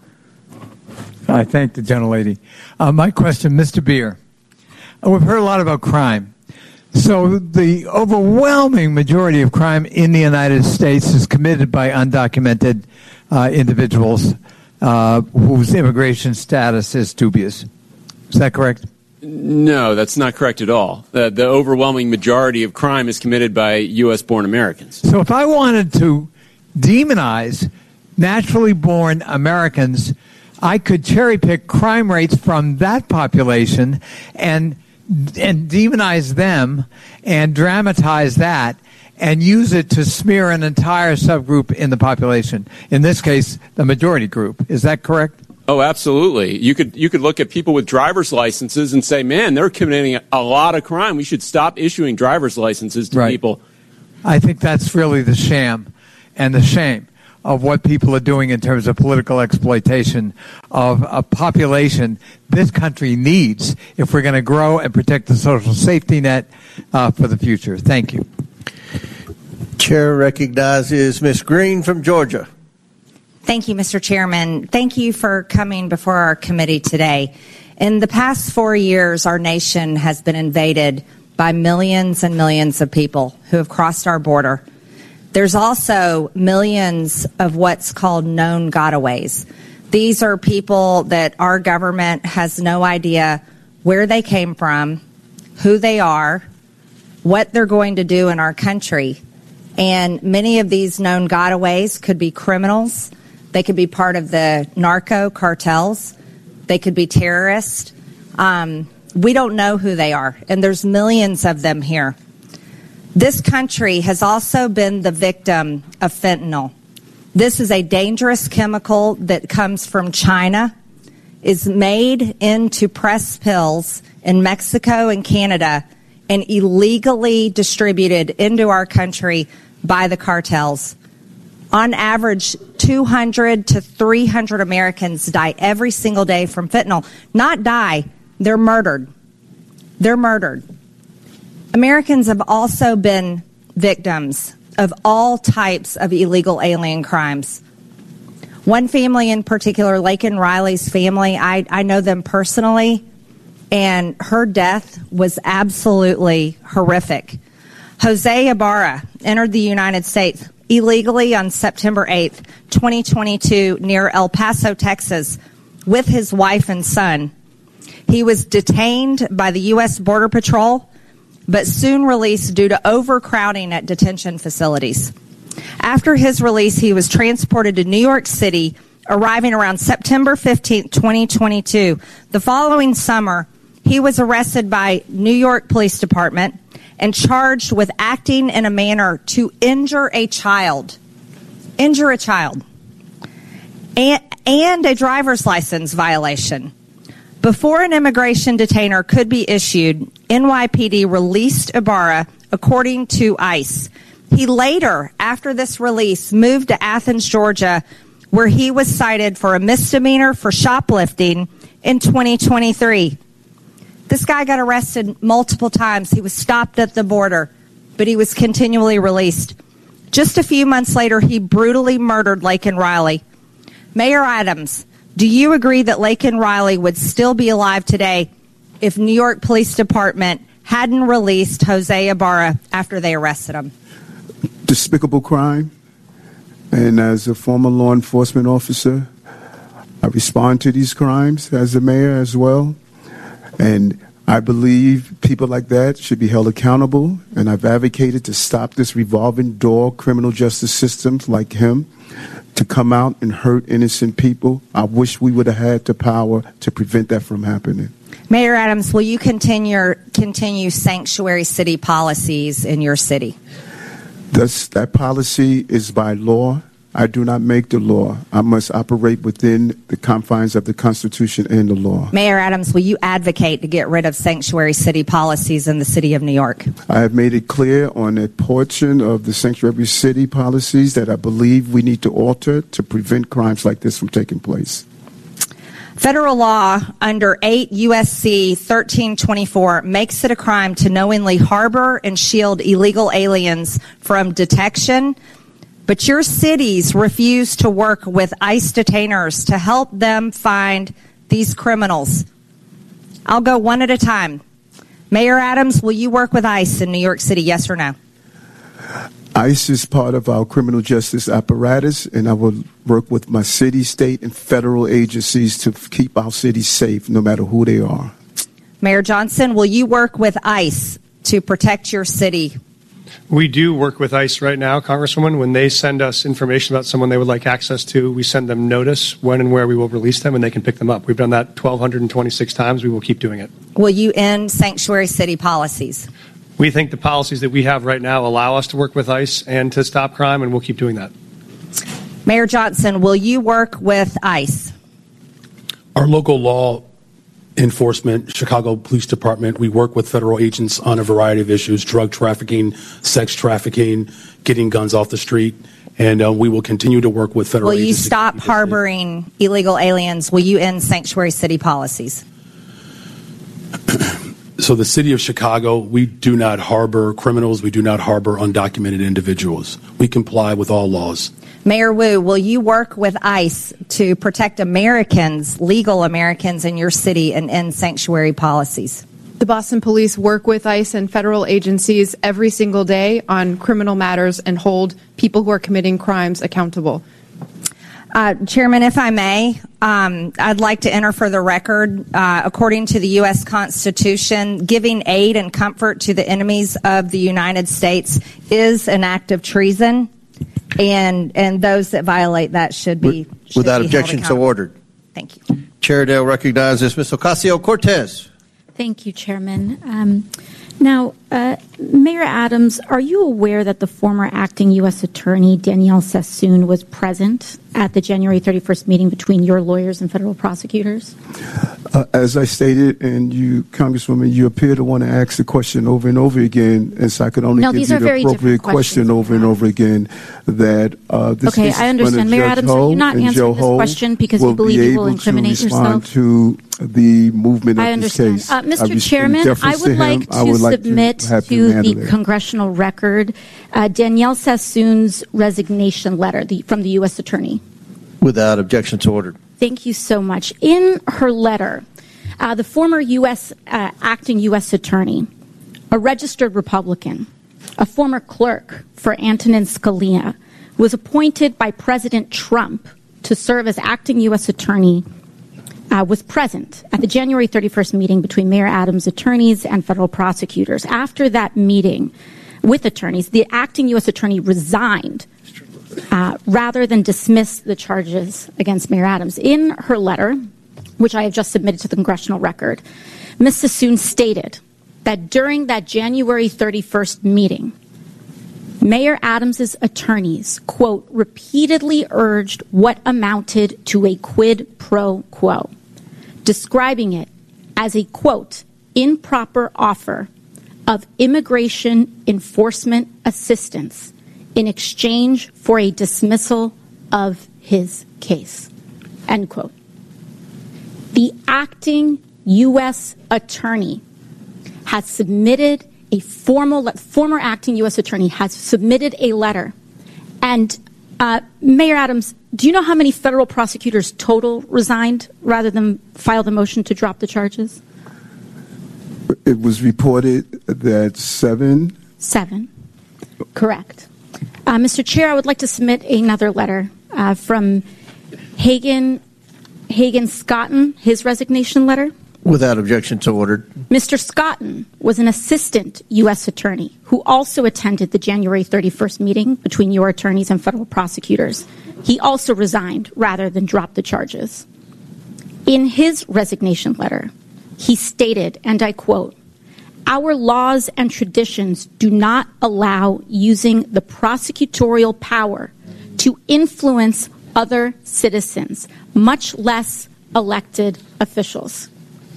I thank the gentlelady. My question, Mr. Beer. We've heard a lot about crime. So the overwhelming majority of crime in the United States is committed by undocumented individuals whose immigration status is dubious. Is that correct? No, that's not correct at all. The overwhelming majority of crime is committed by U.S.-born Americans. So if I wanted to demonize naturally born Americans, I could cherry-pick crime rates from that population and demonize them and dramatize that and use it to smear an entire subgroup in the population. In this case, the majority group. Is that correct? Oh, absolutely. You could look at people with driver's licenses and say, man, they're committing a lot of crime. We should stop issuing driver's licenses to people. I think that's really the sham and the shame of what people are doing in terms of political exploitation of a population this country needs if we're going to grow and protect the social safety net for the future. Thank you. Chair recognizes Ms. Green from Georgia. Thank you, Mr. Chairman. Thank you for coming before our committee today. In the past 4 years, our nation has been invaded by millions and millions of people who have crossed our border. There's also millions of what's called known gotaways. These are people that our government has no idea where they came from, who they are, what they're going to do in our country. And many of these known gotaways could be criminals. They could be part of the narco cartels. They could be terrorists. We don't know who they are, and there's millions of them here. This country has also been the victim of fentanyl. This is a dangerous chemical that comes from China, is made into pressed pills in Mexico and Canada, and illegally distributed into our country by the cartels. On average, 200 to 300 Americans die every single day from fentanyl. Not die, they're murdered. They're murdered. Americans have also been victims of all types of illegal alien crimes. One family in particular, Laken Riley's family, I know them personally, and her death was absolutely horrific. Jose Ibarra entered the United States illegally on September 8th, 2022, near El Paso, Texas, with his wife and son. He was detained by the U.S. Border Patrol, but soon released due to overcrowding at detention facilities. After his release, he was transported to New York City, arriving around September 15th, 2022. The following summer, he was arrested by New York Police Department and charged with acting in a manner to injure a child, and a driver's license violation. Before an immigration detainer could be issued, NYPD released Ibarra, according to ICE. He later, after this release, moved to Athens, Georgia, where he was cited for a misdemeanor for shoplifting in 2023. This guy got arrested multiple times. He was stopped at the border, but he was continually released. Just a few months later, he brutally murdered Laken Riley. Mayor Adams, do you agree that Laken Riley would still be alive today if New York Police Department hadn't released Jose Ibarra after they arrested him? Despicable crime. And as a former law enforcement officer, I respond to these crimes as a mayor as well. And I believe people like that should be held accountable. And I've advocated to stop this revolving door criminal justice systems like him to come out and hurt innocent people. I wish we would have had the power to prevent that from happening. Mayor Adams, will you continue sanctuary city policies in your city? That policy is by law. I do not make the law. I must operate within the confines of the Constitution and the law. Mayor Adams, will you advocate to get rid of sanctuary city policies in the city of New York? I have made it clear on a portion of the sanctuary city policies that I believe we need to alter to prevent crimes like this from taking place. Federal law under 8 U.S.C. 1324 makes it a crime to knowingly harbor and shield illegal aliens from detection, but your cities refuse to work with ICE detainers to help them find these criminals. I'll go one at a time. Mayor Adams, will you work with ICE in New York City, yes or no? ICE is part of our criminal justice apparatus, and I will work with my city, state, and federal agencies to keep our cities safe, no matter who they are. Mayor Johnson, will you work with ICE to protect your city? We do work with ICE right now, Congresswoman. When they send us information about someone they would like access to, we send them notice when and where we will release them, and they can pick them up. We've done that 1,226 times. We will keep doing it. Will you end sanctuary city policies? We think the policies that we have right now allow us to work with ICE and to stop crime, and we'll keep doing that. Mayor Johnson, will you work with ICE? Our local law enforcement, Chicago Police Department, we work with federal agents on a variety of issues, drug trafficking, sex trafficking, getting guns off the street, and we will continue to work with federal agents. Will you stop harboring illegal aliens? Will you end sanctuary city policies? So the city of Chicago, we do not harbor criminals. We do not harbor undocumented individuals. We comply with all laws. Mayor Wu, will you work with ICE to protect Americans, legal Americans in your city, and end sanctuary policies? The Boston Police work with ICE and federal agencies every single day on criminal matters and hold people who are committing crimes accountable. Chairman, if I may, I'd like to enter for the record, according to the U.S. Constitution, giving aid and comfort to the enemies of the United States is an act of treason, and those that violate that should be Without objection, so ordered. Thank you. Chair Dale recognizes Ms. Ocasio-Cortez. Thank you, Chairman. Now, Mayor Adams, are you aware that the former acting U.S. Attorney Danielle Sassoon was present at the January 31st meeting between your lawyers and federal prosecutors? As I stated, and you, Congresswoman, you appear to want to ask the question over and over again, and so I could only give you the appropriate question over and over again. That this okay, I understand, Mayor Adams. Are you not answering this question because you believe you will incriminate yourself? To the movement of this case. Mr. Chairman, I would like to submit to the congressional record Danielle Sassoon's resignation letter from the U.S. Attorney. Without objection, so ordered. Thank you so much. In her letter, the former acting U.S. attorney, a registered Republican, a former clerk for Antonin Scalia, was appointed by President Trump to serve as acting U.S. attorney, was present at the January 31st meeting between Mayor Adams' attorneys and federal prosecutors. After that meeting with attorneys, the acting U.S. attorney resigned rather than dismiss the charges against Mayor Adams. In her letter, which I have just submitted to the congressional record, Ms. Sassoon stated that during that January 31st meeting, Mayor Adams' attorneys, quote, repeatedly urged what amounted to a quid pro quo, describing it as a, quote, improper offer of immigration enforcement assistance in exchange for a dismissal of his case, end quote. The acting U.S. attorney has submitted a former acting U.S. attorney has submitted a letter. And Mayor Adams, do you know how many federal prosecutors total resigned rather than file the motion to drop the charges? It was reported that 7. 7. Correct. Mr. Chair, I would like to submit another letter from Hagan Scotton, his resignation letter. Without objection, so ordered. Mr. Scotton was an assistant U.S. attorney who also attended the January 31st meeting between your attorneys and federal prosecutors. He also resigned rather than drop the charges. In his resignation letter, he stated, and I quote, "Our laws and traditions do not allow using the prosecutorial power to influence other citizens, much less elected officials."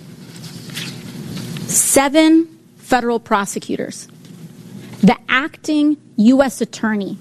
7 federal prosecutors, the acting U.S. attorney,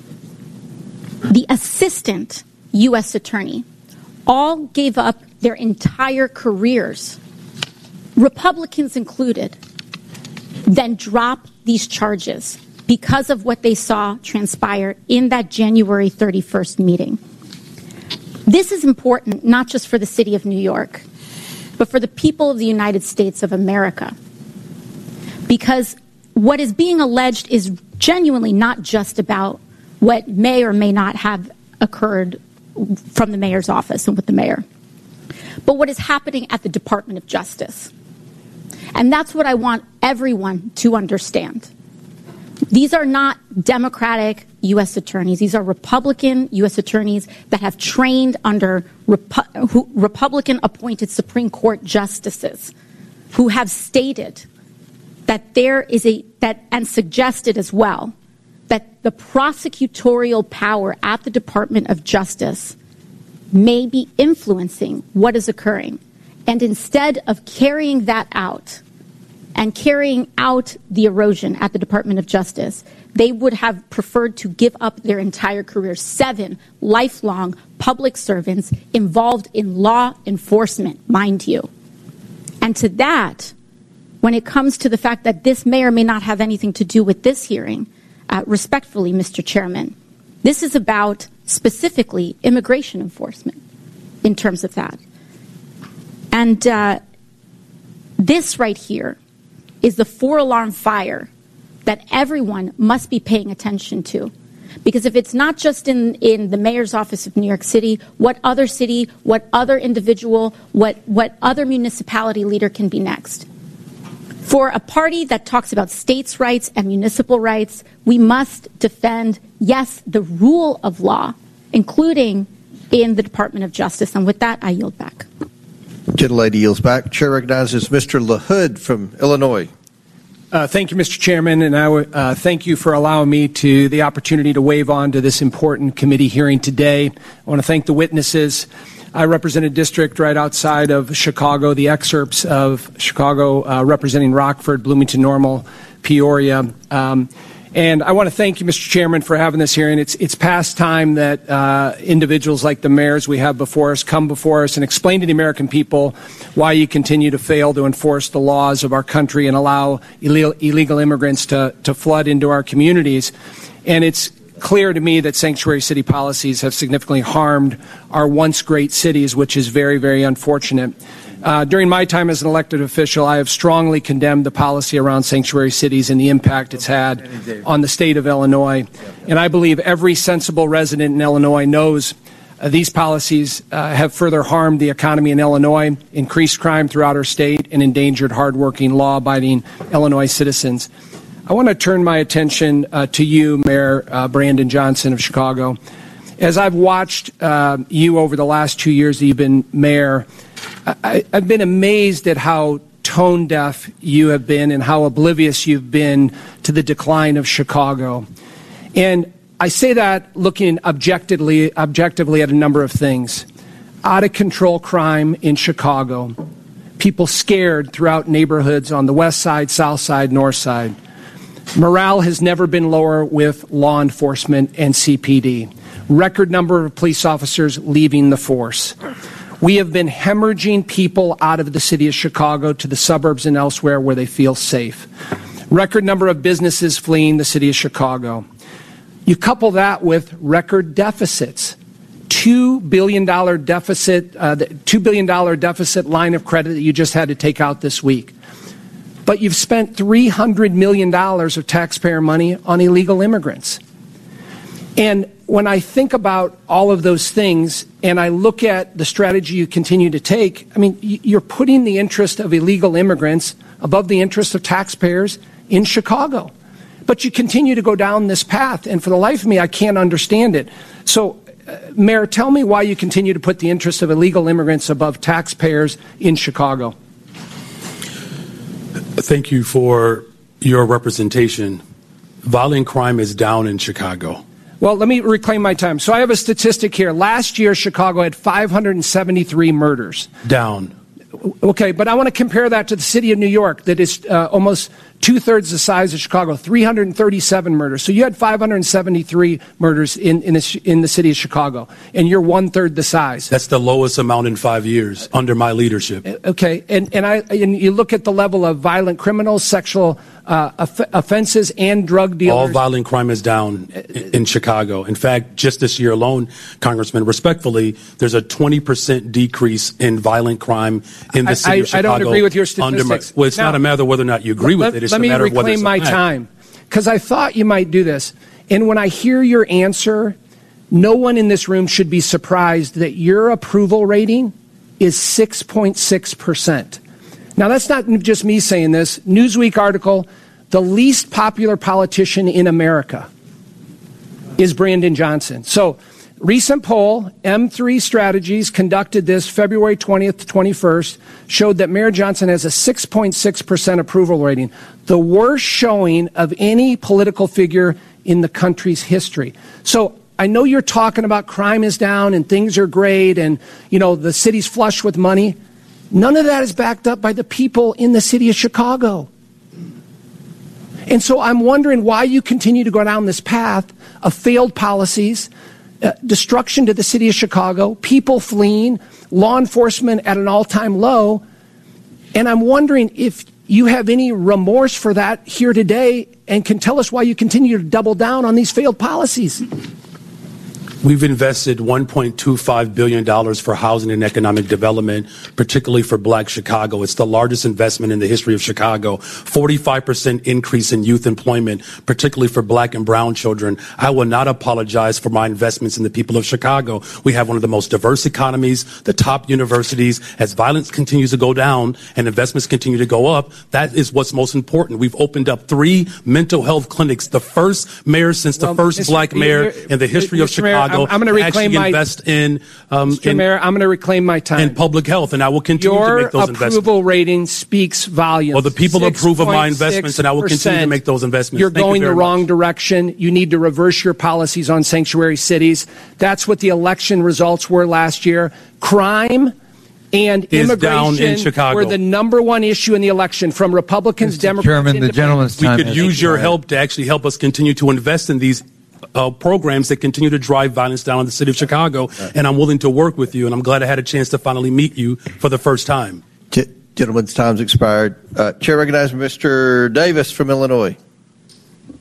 the assistant U.S. attorney, all gave up their entire careers, Republicans included, then drop these charges because of what they saw transpire in that January 31st meeting. This is important not just for the city of New York, but for the people of the United States of America. Because what is being alleged is genuinely not just about what may or may not have occurred from the mayor's office and with the mayor, but what is happening at the Department of Justice. And that's what I want everyone to understand. These are not Democratic U.S. attorneys. These are Republican U.S. attorneys that have trained under Republican-appointed Supreme Court justices who have stated that there is and suggested as well, that the prosecutorial power at the Department of Justice may be influencing what is occurring. And instead of carrying that out and carrying out the erosion at the Department of Justice, they would have preferred to give up their entire career. 7 lifelong public servants involved in law enforcement, mind you. And to that, when it comes to the fact that this may or may not have anything to do with this hearing, respectfully, Mr. Chairman, this is about specifically immigration enforcement in terms of that. And this right here is the 4-alarm fire that everyone must be paying attention to. Because if it's not just in the mayor's office of New York City, what other city, what other individual, what other municipality leader can be next? For a party that talks about states' rights and municipal rights, we must defend, yes, the rule of law, including in the Department of Justice. And with that, I yield back. Gentlelady yields back. Chair recognizes Mr. LaHood from Illinois. Thank you, Mr. Chairman, and I thank you for allowing me the opportunity to wave on to this important committee hearing today. I want to thank the witnesses. I represent a district right outside of Chicago, the excerpts of Chicago representing Rockford, Bloomington Normal, Peoria. And I want to thank you, Mr. Chairman, for having this hearing. It's past time that individuals like the mayors we have before us come before us and explain to the American people why you continue to fail to enforce the laws of our country and allow illegal immigrants to flood into our communities. And it's clear to me that sanctuary city policies have significantly harmed our once great cities, which is very, very unfortunate. During my time as an elected official, I have strongly condemned the policy around sanctuary cities and the impact it's had on the state of Illinois. And I believe every sensible resident in Illinois knows these policies have further harmed the economy in Illinois, increased crime throughout our state, and endangered hardworking, law-abiding Illinois citizens. I want to turn my attention to you, Mayor Brandon Johnson of Chicago. As I've watched you over the last 2 years that you've been mayor, I've been amazed at how tone deaf you have been and how oblivious you've been to the decline of Chicago. And I say that looking objectively at a number of things. Out of control crime in Chicago, people scared throughout neighborhoods on the west side, south side, north side. Morale has never been lower with law enforcement and CPD. Record number of police officers leaving the force. We have been hemorrhaging people out of the city of Chicago to the suburbs and elsewhere where they feel safe. Record number of businesses fleeing the city of Chicago. You couple that with record deficits. $2 billion deficit, the $2 billion deficit line of credit that you just had to take out this week. But you've spent $300 million of taxpayer money on illegal immigrants. And when I think about all of those things and I look at the strategy you continue to take, I mean, you're putting the interest of illegal immigrants above the interest of taxpayers in Chicago. But you continue to go down this path, and for the life of me, I can't understand it. So, Mayor, tell me why you continue to put the interest of illegal immigrants above taxpayers in Chicago. Thank you for your representation. Violent crime is down in Chicago. Well, let me reclaim my time. So I have a statistic here. Last year, Chicago had 573 murders. Down. Okay, but I want to compare that to the city of New York that is almost two-thirds the size of Chicago, 337 murders. So you had 573 murders in the city of Chicago, and you're one-third the size. That's the lowest amount in 5 years under my leadership. Okay, and you look at the level of violent criminals, sexual offenses, and drug dealers. All violent crime is down in Chicago. In fact, just this year alone, Congressman, respectfully, there's a 20% decrease in violent crime in the city of Chicago. I don't agree with your statistics. Well, it's not a matter of whether or not you agree with it. It's a matter of whether it's a fact. Let me reclaim my time, because I thought you might do this. And when I hear your answer, no one in this room should be surprised that your approval rating is 6.6%. Now, that's not just me saying this. Newsweek article, the least popular politician in America is Brandon Johnson. So, recent poll, M3 Strategies, conducted this February 20th to 21st, showed that Mayor Johnson has a 6.6% approval rating, the worst showing of any political figure in the country's history. So, I know you're talking about crime is down and things are great and, you know, the city's flush with money. None of that is backed up by the people in the city of Chicago. And so I'm wondering why you continue to go down this path of failed policies, destruction to the city of Chicago, people fleeing, law enforcement at an all-time low. And I'm wondering if you have any remorse for that here today and can tell us why you continue to double down on these failed policies. We've invested $1.25 billion for housing and economic development, particularly for Black Chicago. It's the largest investment in the history of Chicago. 45% increase in youth employment, particularly for Black and brown children. I will not apologize for my investments in the people of Chicago. We have one of the most diverse economies, the top universities. As violence continues to go down and investments continue to go up, that is what's most important. We've opened up 3 mental health clinics, the first mayor since the first Black mayor in the history of Chicago. I'm going to reclaim my invest in, Mr. Mayor, I'm going to reclaim my time. In public health, and I will continue to make those investments. Your approval rating speaks volumes. Well, the people approve of my investments, and I will continue to make those investments. You're going the wrong direction. You need to reverse your policies on sanctuary cities. That's what the election results were last year. Crime and immigration were the number one issue in the election, from Republicans, Democrats, Chairman, the gentleman's time. We could use your help to actually help us continue to invest in these programs that continue to drive violence down in the city of Chicago, and I'm willing to work with you, and I'm glad I had a chance to finally meet you for the first time. Gentleman's time's expired. Chair recognizes Mr. Davis from Illinois.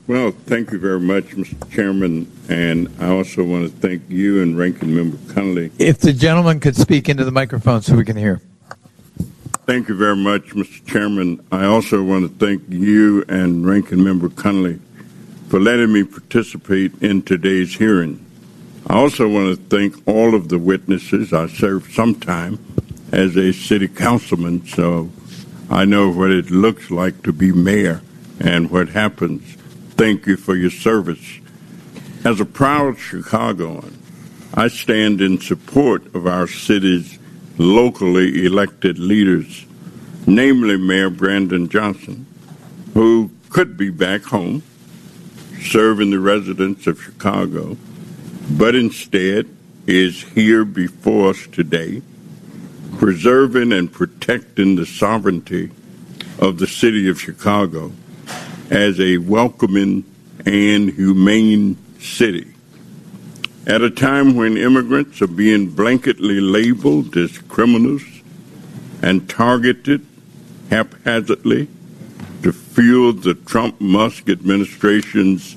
Well, thank you very much, Mr. Chairman, and I also want to thank you and Ranking Member Connolly. If the gentleman could speak into the microphone so we can hear. Thank you very much, Mr. Chairman. I also want to thank you and Ranking Member Connolly for letting me participate in today's hearing. I also want to thank all of the witnesses. I served some time as a city councilman, so I know what it looks like to be mayor and what happens. Thank you for your service. As a proud Chicagoan, I stand in support of our city's locally elected leaders, namely Mayor Brandon Johnson, who could be back home serving the residents of Chicago, but instead is here before us today, preserving and protecting the sovereignty of the city of Chicago as a welcoming and humane city. At a time when immigrants are being blanketly labeled as criminals and targeted haphazardly to fuel the Trump-Musk administration's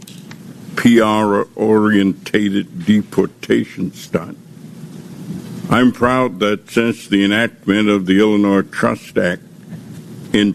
PR-orientated deportation stunt, I'm proud that since the enactment of the Illinois Trust Act in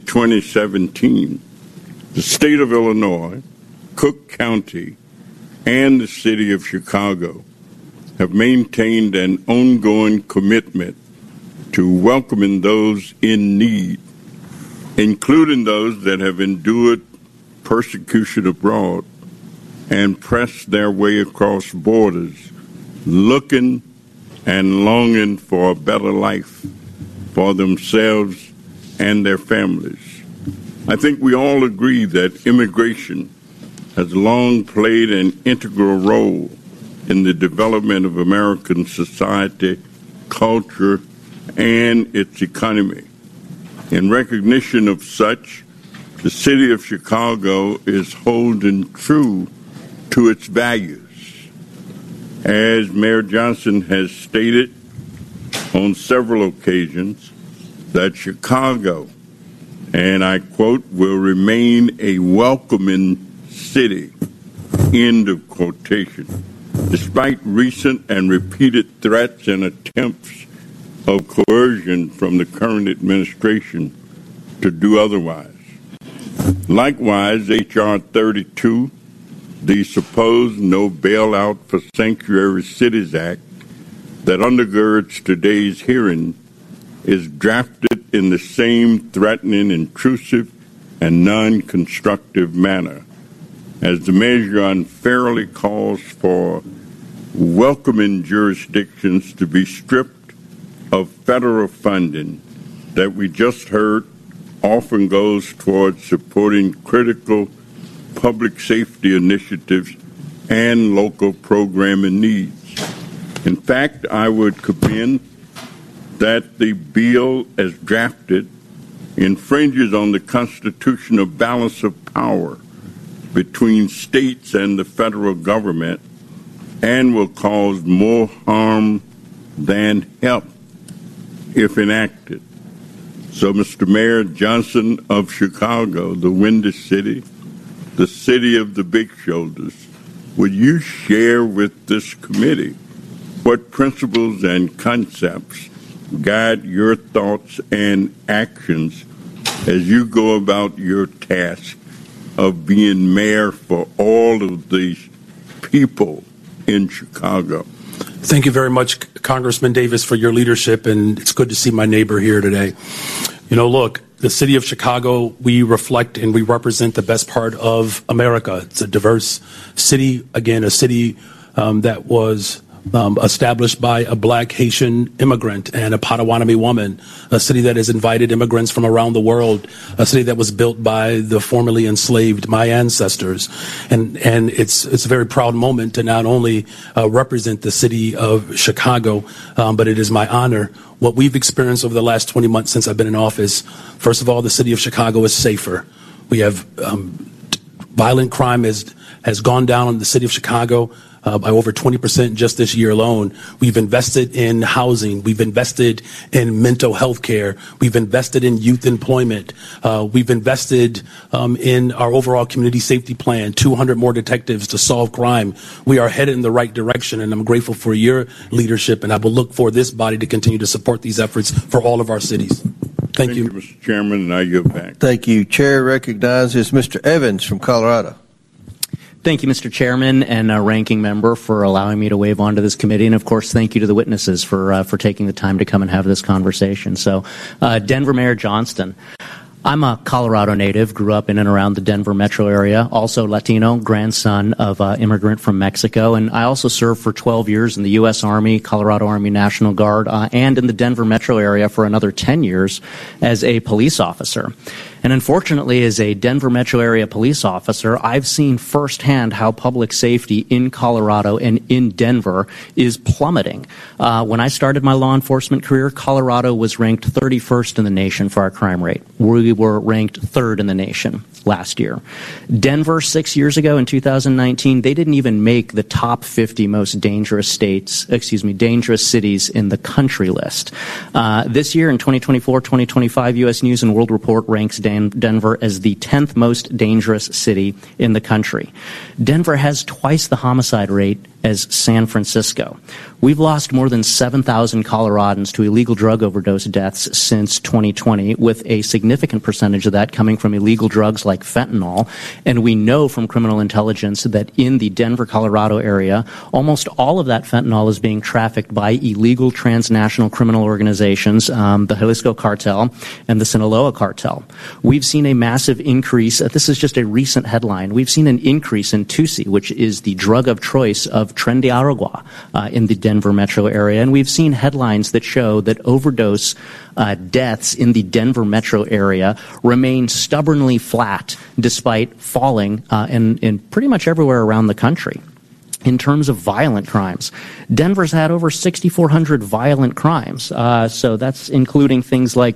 2017, the state of Illinois, Cook County, and the city of Chicago have maintained an ongoing commitment to welcoming those in need, including those that have endured persecution abroad and pressed their way across borders, looking and longing for a better life for themselves and their families. I think we all agree that immigration has long played an integral role in the development of American society, culture, and its economy. In recognition of such, the city of Chicago is holding true to its values. As Mayor Johnson has stated on several occasions, that Chicago, and I quote, will remain a welcoming city, end of quotation, despite recent and repeated threats and attempts of coercion from the current administration to do otherwise. Likewise, H.R. 32, the supposed No Bailout for Sanctuary Cities Act that undergirds today's hearing, is drafted in the same threatening, intrusive, and non-constructive manner, as the measure unfairly calls for welcoming jurisdictions to be stripped of federal funding that we just heard often goes towards supporting critical public safety initiatives and local programming needs. In fact, I would commend that the bill as drafted infringes on the constitutional balance of power between states and the federal government and will cause more harm than help if enacted. So, Mr. Mayor Johnson of Chicago, the Windy City, the city of the big shoulders, would you share with this committee what principles and concepts guide your thoughts and actions as you go about your task of being mayor for all of these people in Chicago? Thank you very much, Congressman Davis, for your leadership, and it's good to see my neighbor here today. You know, look, the city of Chicago, we reflect and we represent the best part of America. It's a diverse city, again, a city that was established by a black Haitian immigrant and a Potawatomi woman, a city that has invited immigrants from around the world, a city that was built by the formerly enslaved my ancestors. And it's a very proud moment to not only represent the city of Chicago, but it is my honor. What we've experienced over the last 20 months since I've been in office, first of all, the city of Chicago is safer. We have violent crime has gone down in the city of Chicago. by over 20% just this year alone. We've invested in housing. We've invested in mental health care. We've invested in youth employment. We've invested in our overall community safety plan, 200 more detectives to solve crime. We are headed in the right direction, and I'm grateful for your leadership, and I will look for this body to continue to support these efforts for all of our cities. Thank you, Mr. Chairman, and I yield back. Thank you. Chair recognizes Mr. Evans from Colorado. Thank you, Mr. Chairman and Ranking Member, for allowing me to wave onto this committee. And, of course, thank you to the witnesses for taking the time to come and have this conversation. So, Denver Mayor Johnston. I'm a Colorado native, grew up in and around the Denver metro area, also Latino, grandson of an immigrant from Mexico, and I also served for 12 years in the U.S. Army, Colorado Army National Guard, and in the Denver metro area for another 10 years as a police officer. And unfortunately, as a Denver metro area police officer, I've seen firsthand how public safety in Colorado and in Denver is plummeting. When I started my law enforcement career, Colorado was ranked 31st in the nation for our crime rate. We were ranked 3rd in the nation last year. Denver, 6 years ago in 2019, they didn't even make the top 50 most dangerous dangerous cities in the country list. This year in 2024-2025, U.S. News and World Report ranks Denver as the 10th most dangerous city in the country. Denver has twice the homicide rate as San Francisco. We've lost more than 7,000 Coloradans to illegal drug overdose deaths since 2020, with a significant percentage of that coming from illegal drugs like fentanyl. And we know from criminal intelligence that in the Denver, Colorado area, almost all of that fentanyl is being trafficked by illegal transnational criminal organizations, the Jalisco Cartel and the Sinaloa Cartel. We've seen a massive increase. This is just a recent headline. We've seen an increase in Tusi, which is the drug of choice of Tren de Aragua in the Denver metro area. And we've seen headlines that show that overdose deaths in the Denver metro area remain stubbornly flat despite falling in pretty much everywhere around the country. In terms of violent crimes, Denver's had over 6,400 violent crimes. So that's including things like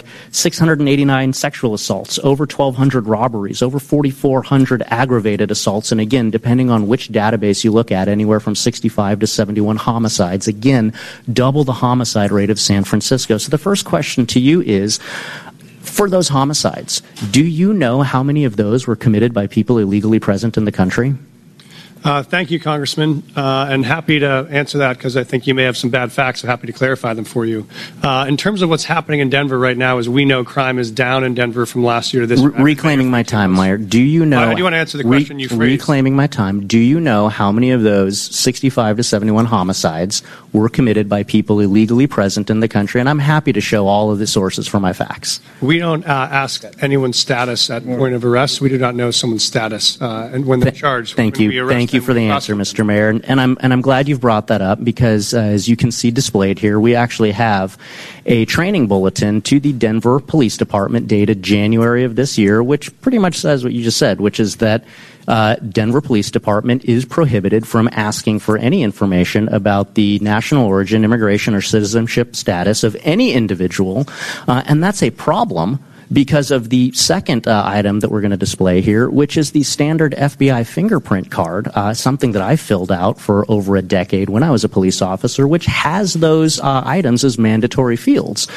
689 sexual assaults, over 1,200 robberies, over 4,400 aggravated assaults, and again, depending on which database you look at, anywhere from 65 to 71 homicides. Again, double the homicide rate of San Francisco. So the first question to you is, for those homicides, do you know how many of those were committed by people illegally present in the country? Thank you, Congressman, and happy to answer that because I think you may have some bad facts. I'm happy to clarify them for you. In terms of what's happening in Denver right now, as we know, crime is down in Denver from last year to this year. Reclaiming my time, Meyer. Do you know? I do want to answer the question you phrased. Reclaiming my time. Do you know how many of those 65 to 71 homicides were committed by people illegally present in the country? And I'm happy to show all of the sources for my facts. We don't ask anyone's status at point of arrest. We do not know someone's status, and when they're charged. Thank you. Thank you for the answer, Mr. Mayor. And I'm glad you've brought that up because, as you can see displayed here, we actually have a training bulletin to the Denver Police Department dated January of this year, which pretty much says what you just said, which is that Denver Police Department is prohibited from asking for any information about the national origin, immigration, or citizenship status of any individual, and that's a problem because of the second item that we're going to display here, which is the standard FBI fingerprint card, something that I filled out for over a decade when I was a police officer, which has those items as mandatory fields,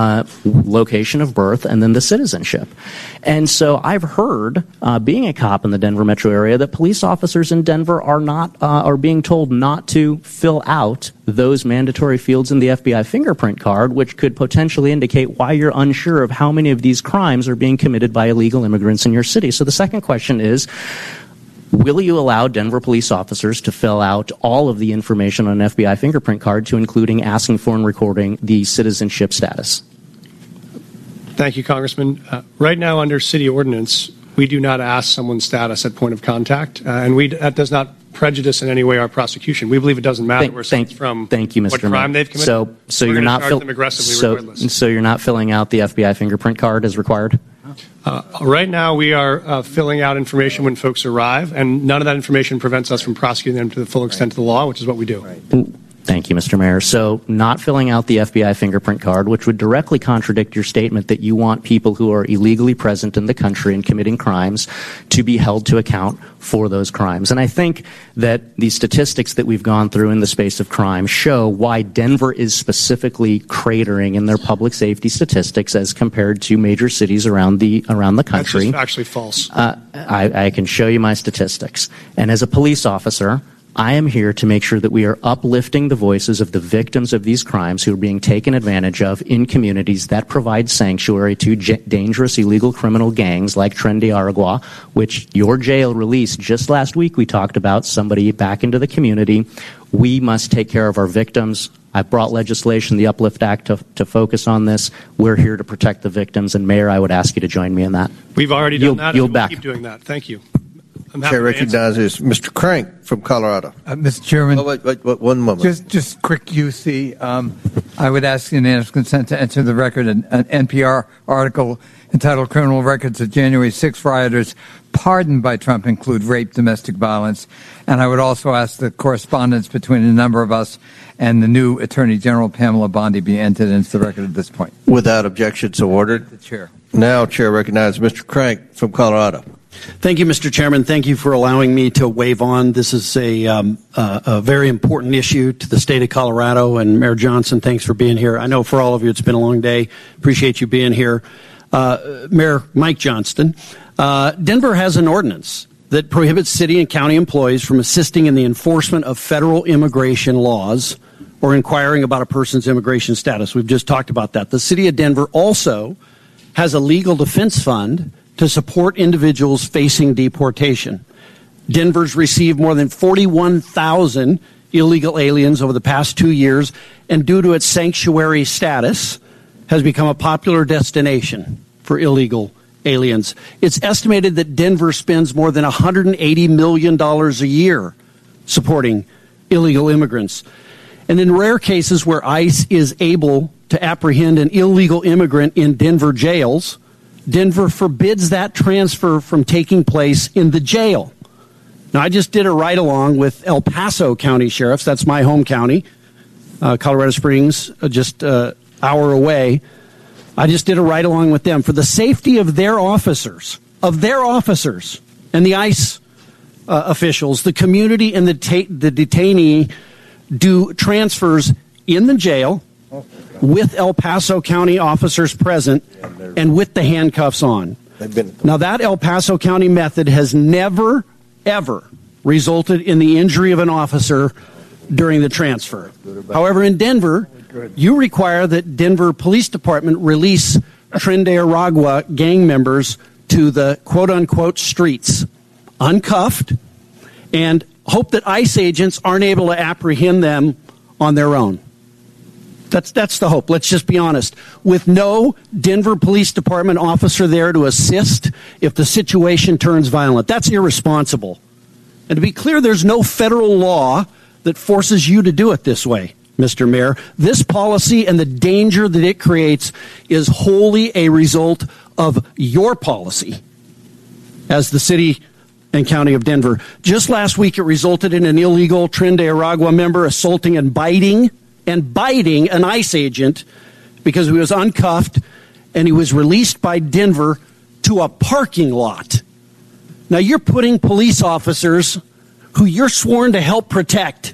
location of birth and then the citizenship. And so I've heard, being a cop in the Denver metro area, that police officers in Denver are being told not to fill out those mandatory fields in the FBI fingerprint card, which could potentially indicate why you're unsure of how many of these crimes are being committed by illegal immigrants in your city. So the second question is, will you allow Denver police officers to fill out all of the information on an FBI fingerprint card, to including asking for and recording the citizenship status? Thank you, Congressman. Right now, under city ordinance, we do not ask someone's status at point of contact, and that does not prejudice in any way our prosecution. We believe it doesn't matter where someone's from. Thank you, Mr. What crime they've committed. So you're not so you're not filling out the FBI fingerprint card as required? Right now, we are filling out information when folks arrive, and none of that information prevents us from prosecuting them to the full extent of the law, which is what we do. Thank you, Mr. Mayor. So not filling out the FBI fingerprint card, which would directly contradict your statement that you want people who are illegally present in the country and committing crimes to be held to account for those crimes. And I think that the statistics that we've gone through in the space of crime show why Denver is specifically cratering in their public safety statistics as compared to major cities around the country. That's actually false. I can show you my statistics. And as a police officer, I am here to make sure that we are uplifting the voices of the victims of these crimes who are being taken advantage of in communities that provide sanctuary to dangerous illegal criminal gangs like Tren de Aragua, which your jail released just last week. We talked about somebody back into the community. We must take care of our victims. I've brought legislation, the Uplift Act, to focus on this. We're here to protect the victims. And Mayor, I would ask you to join me in that. We've already done that. You'll and we'll keep doing that. Thank you. Chair recognizes Mr. Crank from Colorado. Mr. Chairman. Wait, one moment. Just quick UC. I would ask unanimous consent to enter the record an NPR article entitled Criminal Records of January 6 Rioters Pardoned by Trump Include Rape, Domestic Violence. And I would also ask the correspondence between a number of us and the new Attorney General, Pamela Bondi, be entered into the record at this point. Without objection, so ordered. The Chair. Now, Chair recognizes Mr. Crank from Colorado. Thank you, Mr. Chairman. Thank you for allowing me to wave on. This is a very important issue to the state of Colorado. And Mayor Johnson, thanks for being here. I know for all of you it's been a long day. Appreciate you being here. Mayor Mike Johnston, Denver has an ordinance that prohibits city and county employees from assisting in the enforcement of federal immigration laws or inquiring about a person's immigration status. We've just talked about that. The city of Denver also has a legal defense fund to support individuals facing deportation. Denver's received more than 41,000 illegal aliens over the past 2 years, and due to its sanctuary status, has become a popular destination for illegal aliens. It's estimated that Denver spends more than $180 million a year supporting illegal immigrants. And in rare cases where ICE is able to apprehend an illegal immigrant in Denver jails, Denver forbids that transfer from taking place in the jail. Now, I just did a ride-along with El Paso County Sheriffs. That's my home county. Colorado Springs, just an hour away. I just did a ride-along with them for the safety of their officers, and the ICE officials. The community and the detainee do transfers in the jail with El Paso County officers present and with the handcuffs on. Now, that El Paso County method has never, ever resulted in the injury of an officer during the transfer. However, in Denver, you require that Denver Police Department release Tren de Aragua gang members to the quote-unquote streets, uncuffed, and hope that ICE agents aren't able to apprehend them on their own. That's the hope. Let's just be honest. With no Denver Police Department officer there to assist if the situation turns violent, that's irresponsible. And to be clear, there's no federal law that forces you to do it this way, Mr. Mayor. This policy and the danger that it creates is wholly a result of your policy as the city and county of Denver. Just last week, it resulted in an illegal Tren de Aragua member assaulting and biting an ICE agent because he was uncuffed and he was released by Denver to a parking lot. Now, you're putting police officers who you're sworn to help protect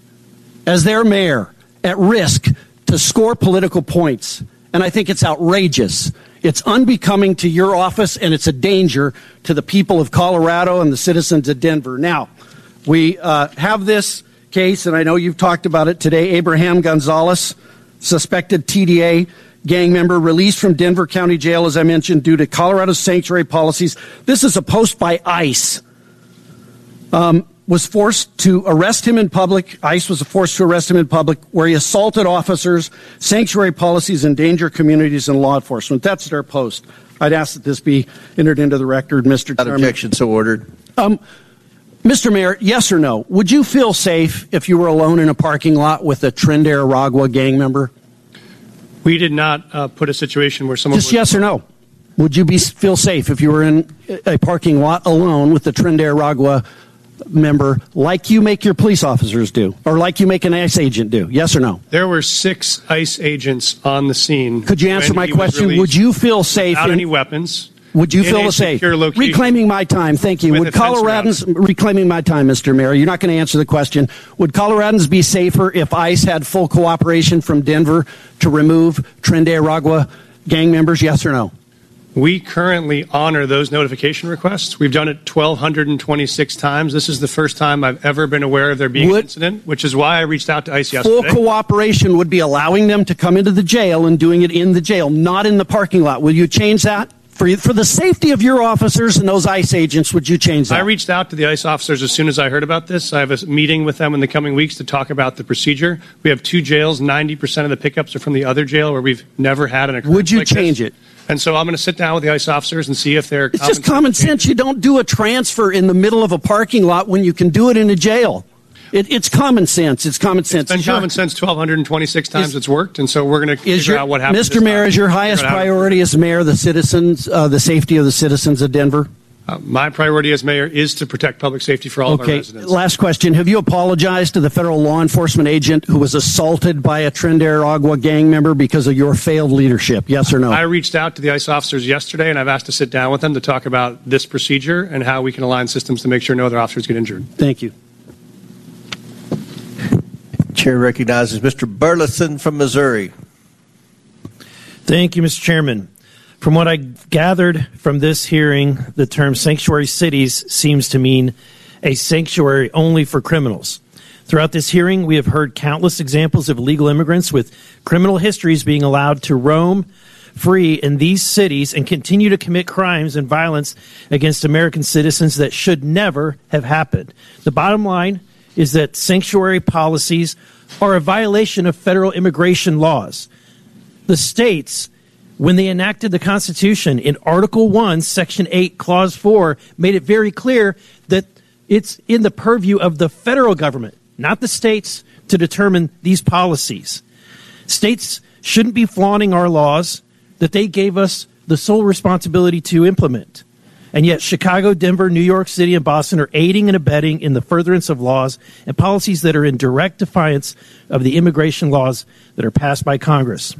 as their mayor at risk to score political points. And I think it's outrageous. It's unbecoming to your office, and it's a danger to the people of Colorado and the citizens of Denver. Now, we have this case, and I know you've talked about it today. Abraham Gonzalez, suspected TDA gang member, released from Denver County Jail, as I mentioned, due to Colorado's sanctuary policies. This is a post by ICE. Was forced to arrest him in public. ICE was forced to arrest him in public where he assaulted officers, sanctuary policies, endanger communities, and law enforcement. That's their post. I'd ask that this be entered into the record, Mr. Chairman. Objection, so ordered. Mr. Mayor, yes or no? Would you feel safe if you were alone in a parking lot with a Tren de Aragua gang member? We did not put a situation where someone... Just yes or no? Would you feel safe if you were in a parking lot alone with the Tren de Aragua member like you make your police officers do, or like you make an ICE agent do? Yes or no? There were 6 ICE agents on the scene. Could you answer my question? Would you feel safe without any weapons? Would you in feel a safe? secure location? Reclaiming my time. Thank you. With Would a fence Coloradans, reclaiming my time, Mr. Mayor, you're not going to answer the question. Would Coloradans be safer if ICE had full cooperation from Denver to remove Tren de Aragua gang members? Yes or no? We currently honor those notification requests. We've done it 1,226 times. This is the first time I've ever been aware of there being an incident, which is why I reached out to ICE yesterday. Full cooperation would be allowing them to come into the jail and doing it in the jail, not in the parking lot. Will you change that? For the safety of your officers and those ICE agents, would you change that? I reached out to the ICE officers as soon as I heard about this. I have a meeting with them in the coming weeks to talk about the procedure. We have 2 jails. 90% of the pickups are from the other jail where we've never had an occurrence. Would you like change this. it? And so I'm going to sit down with the ICE officers and see if they're It's just common sense. You don't do a transfer in the middle of a parking lot when you can do it in a jail. It's common sense. It's common sense. It's been common sense 1,226 times it's worked, and so we're going to figure out what happens. Mr. Mayor, is your highest priority as mayor the citizens, the safety of the citizens of Denver? My priority as mayor is to protect public safety for all of our residents. Last question. Have you apologized to the federal law enforcement agent who was assaulted by a Tren de Aragua gang member because of your failed leadership? Yes or no? I reached out to the ICE officers yesterday, and I've asked to sit down with them to talk about this procedure and how we can align systems to make sure no other officers get injured. Thank you. Chair recognizes Mr. Burleson from Missouri. Thank you, Mr. Chairman. From what I gathered from this hearing, the term sanctuary cities seems to mean a sanctuary only for criminals. Throughout this hearing, we have heard countless examples of illegal immigrants with criminal histories being allowed to roam free in these cities and continue to commit crimes and violence against American citizens that should never have happened. The bottom line is that sanctuary policies are a violation of federal immigration laws. The states, when they enacted the Constitution in Article 1, Section 8, Clause 4, made it very clear that it's in the purview of the federal government, not the states, to determine these policies. States shouldn't be flaunting our laws that they gave us the sole responsibility to implement. And yet Chicago, Denver, New York City, and Boston are aiding and abetting in the furtherance of laws and policies that are in direct defiance of the immigration laws that are passed by Congress.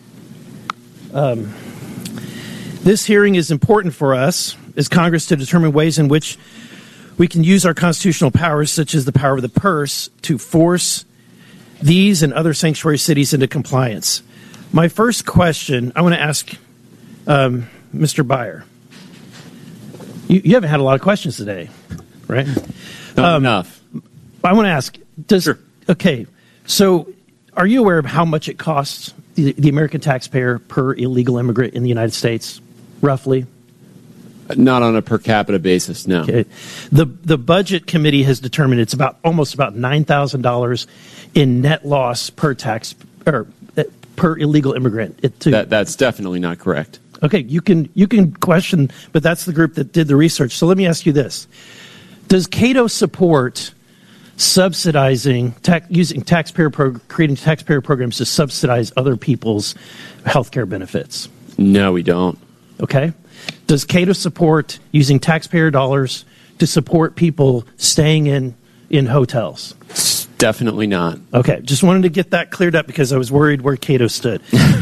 This hearing is important for us as Congress to determine ways in which we can use our constitutional powers, such as the power of the purse, to force these and other sanctuary cities into compliance. My first question, I want to ask Mr. Byer. You haven't had a lot of questions today, right? Not enough. I want to ask, okay, so are you aware of how much it costs the American taxpayer per illegal immigrant in the United States, roughly? Not on a per capita basis, no. Okay. The Budget Committee has determined it's almost about $9,000 in net loss per per illegal immigrant. That's definitely not correct. Okay, you can question, but that's the group that did the research. So let me ask you this. Does Cato support subsidizing, creating taxpayer programs to subsidize other people's health care benefits? No, we don't. Okay. Does Cato support using taxpayer dollars to support people staying in hotels? Definitely not. Okay, just wanted to get that cleared up because I was worried where Cato stood.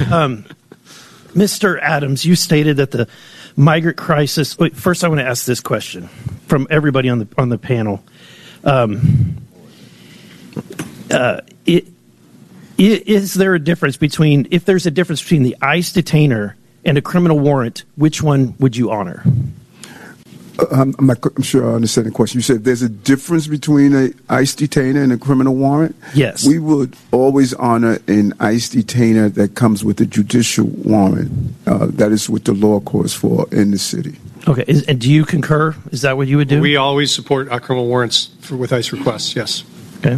Mr. Adams, you stated that the migrant crisis. Wait, first, I want to ask this question from everybody on the panel. Is there a difference between, if there's a difference between the ICE detainer and a criminal warrant, which one would you honor? I'm sure I understand the question. You said there's a difference between an ICE detainer and a criminal warrant? Yes. We would always honor an ICE detainer that comes with a judicial warrant. That is what the law calls for in the city. Okay. And do you concur? Is that what you would do? We always support our criminal warrants with ICE requests, yes. Okay.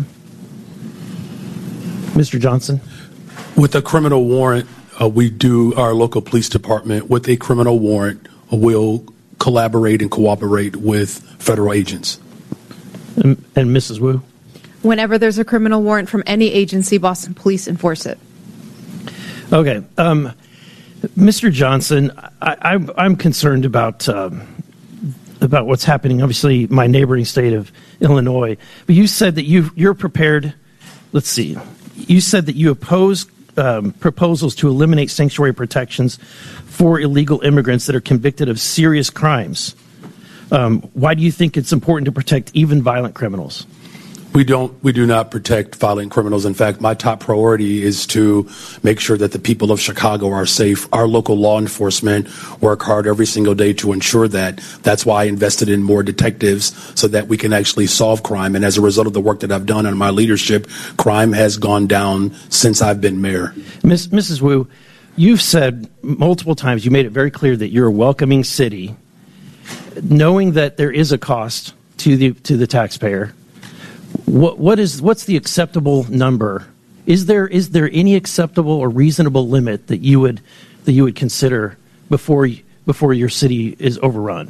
Mr. Johnson? With a criminal warrant, we do, our local police department, with a criminal warrant, will collaborate and cooperate with federal agents. And Mrs. Wu? Whenever there's a criminal warrant from any agency, Boston Police enforce it. Okay. Mr. Johnson, I'm concerned about about what's happening, obviously, my neighboring state of Illinois. But you said that you're prepared. Let's see. You said that you oppose proposals to eliminate sanctuary protections for illegal immigrants that are convicted of serious crimes. Why do you think it's important to protect even violent criminals? We do not protect violent criminals. In fact, my top priority is to make sure that the people of Chicago are safe. Our local law enforcement work hard every single day to ensure that. That's why I invested in more detectives so that we can actually solve crime. And as a result of the work that I've done in my leadership, crime has gone down since I've been mayor. Mrs. Wu, you've said multiple times, you made it very clear that you're a welcoming city, knowing that there is a cost to the taxpayer. What's the acceptable number? Is there any acceptable or reasonable limit that you would consider before your city is overrun?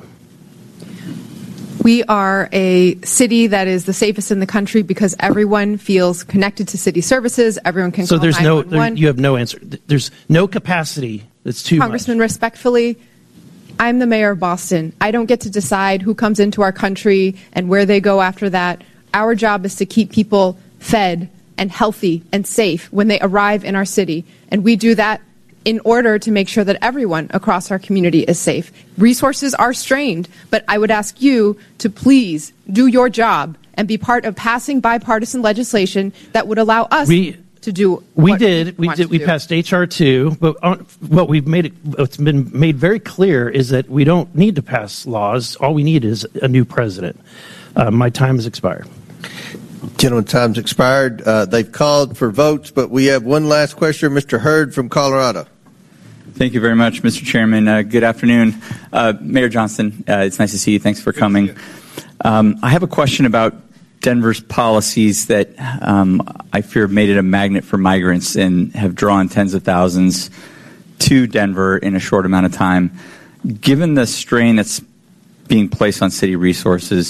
We are a city that is the safest in the country because everyone feels connected to city services. Everyone can call 911. You have no answer. There's no capacity. That's too Congressman, respectfully, I'm the mayor of Boston. I don't get to decide who comes into our country and where they go after that. Our job is to keep people fed and healthy and safe when they arrive in our city. And we do that in order to make sure that everyone across our community is safe. Resources are strained, but I would ask you to please do your job and be part of passing bipartisan legislation that would allow us to do what we passed H.R. 2, but what's been made very clear is that we don't need to pass laws. All we need is a new president. My time has expired. Gentlemen, time's expired. They've called for votes, but we have one last question. Mr. Hurd from Colorado. Thank you very much, Mr. Chairman. Good afternoon. Mayor Johnston, it's nice to see you. Thanks for coming. I have a question about Denver's policies that I fear have made it a magnet for migrants and have drawn tens of thousands to Denver in a short amount of time. Given the strain that's being placed on city resources,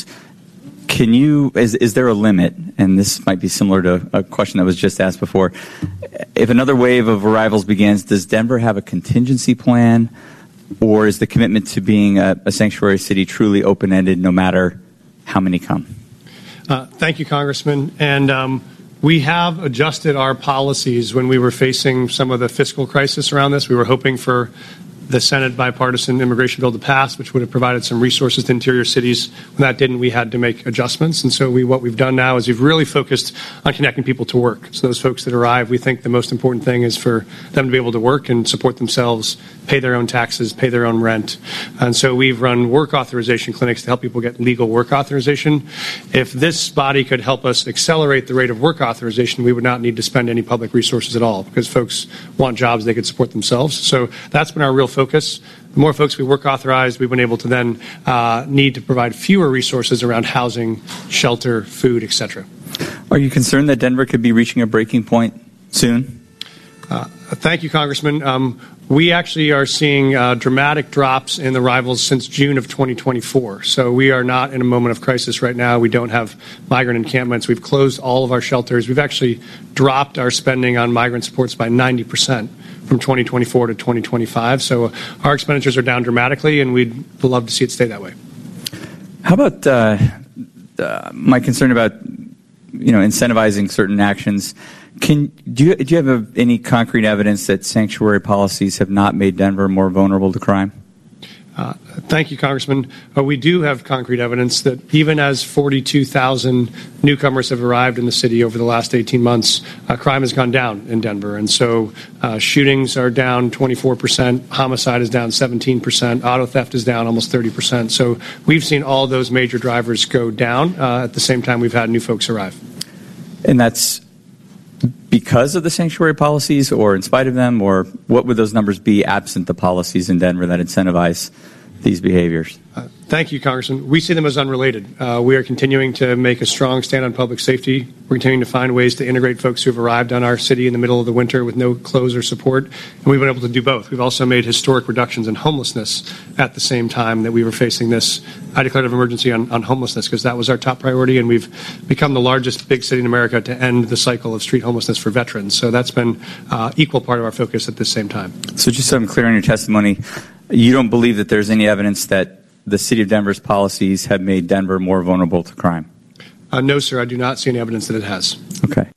is there a limit, and this might be similar to a question that was just asked before, if another wave of arrivals begins, does Denver have a contingency plan, or is the commitment to being a sanctuary city truly open-ended no matter how many come? Thank you, Congressman. And we have adjusted our policies when we were facing some of the fiscal crisis around this. We were hoping for the Senate bipartisan immigration bill to pass, which would have provided some resources to interior cities. When that didn't, we had to make adjustments. And so what we've done now is we've really focused on connecting people to work. So those folks that arrive, we think the most important thing is for them to be able to work and support themselves, pay their own taxes, pay their own rent. And so we've run work authorization clinics to help people get legal work authorization. If this body could help us accelerate the rate of work authorization, we would not need to spend any public resources at all because folks want jobs they could support themselves. So that's been our real focus. The more folks we work authorized, we've been able to then need to provide fewer resources around housing, shelter, food, etc. Are you concerned that Denver could be reaching a breaking point soon? Thank you, Congressman. We actually are seeing dramatic drops in arrivals since June of 2024. So we are not in a moment of crisis right now. We don't have migrant encampments. We've closed all of our shelters. We've actually dropped our spending on migrant supports by 90% from 2024 to 2025. So our expenditures are down dramatically, and we'd love to see it stay that way. How about my concern about incentivizing certain actions? Do you have any concrete evidence that sanctuary policies have not made Denver more vulnerable to crime? Thank you, Congressman. We do have concrete evidence that even as 42,000 newcomers have arrived in the city over the last 18 months, crime has gone down in Denver. And so shootings are down 24%, homicide is down 17%, auto theft is down almost 30%. So we've seen all those major drivers go down. At the same time, we've had new folks arrive. And that's because of the sanctuary policies or in spite of them, or what would those numbers be absent the policies in Denver that incentivize these behaviors? Thank you, Congressman. We see them as unrelated. We are continuing to make a strong stand on public safety. We're continuing to find ways to integrate folks who have arrived on our city in the middle of the winter with no clothes or support, and we've been able to do both. We've also made historic reductions in homelessness at the same time that we were facing this. I declared an emergency on homelessness because that was our top priority, and we've become the largest big city in America to end the cycle of street homelessness for veterans. So that's been equal part of our focus at the same time. So just so I'm clear on your testimony, you don't believe that there's any evidence that the City of Denver's policies have made Denver more vulnerable to crime? No, sir. I do not see any evidence that it has. Okay.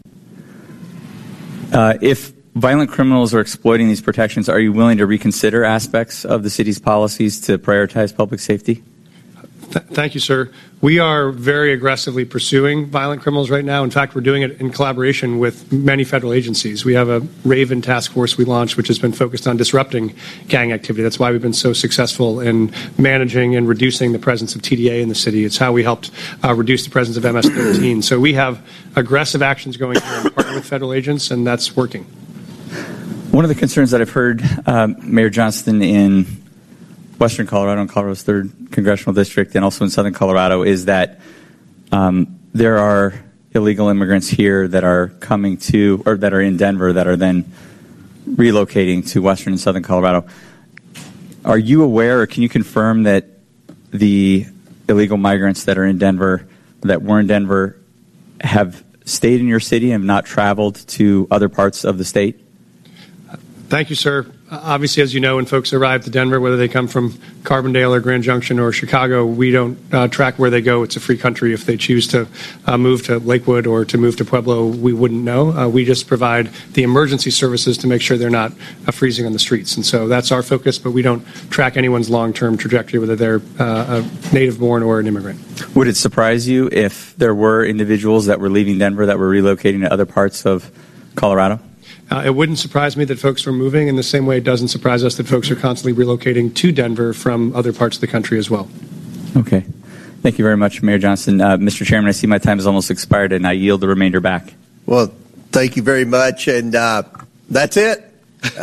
If violent criminals are exploiting these protections, are you willing to reconsider aspects of the city's policies to prioritize public safety? Thank you, sir. We are very aggressively pursuing violent criminals right now. In fact, we're doing it in collaboration with many federal agencies. We have a Raven task force we launched, which has been focused on disrupting gang activity. That's why we've been so successful in managing and reducing the presence of TDA in the city. It's how we helped reduce the presence of MS-13. So we have aggressive actions going here and partner with federal agents, and that's working. One of the concerns that I've heard, Mayor Johnston, in Western Colorado and Colorado's 3rd Congressional District and also in Southern Colorado is that there are illegal immigrants here that are coming to, or that are in Denver that are then relocating to Western and Southern Colorado. Are you aware, or can you confirm that the illegal migrants that are in Denver, that were in Denver, have stayed in your city and have not traveled to other parts of the state? Thank you, sir. Obviously, as you know, when folks arrive to Denver, whether they come from Carbondale or Grand Junction or Chicago, we don't track where they go. It's a free country. If they choose to move to Lakewood or to move to Pueblo, we wouldn't know. We just provide the emergency services to make sure they're not freezing on the streets. And so that's our focus, but we don't track anyone's long-term trajectory, whether they're a native-born or an immigrant. Would it surprise you if there were individuals that were leaving Denver that were relocating to other parts of Colorado? It wouldn't surprise me that folks were moving in the same way it doesn't surprise us that folks are constantly relocating to Denver from other parts of the country as well. Okay. Thank you very much, Mayor Johnston. Mr. Chairman, I see my time has almost expired, and I yield the remainder back. Well, thank you very much, and that's it.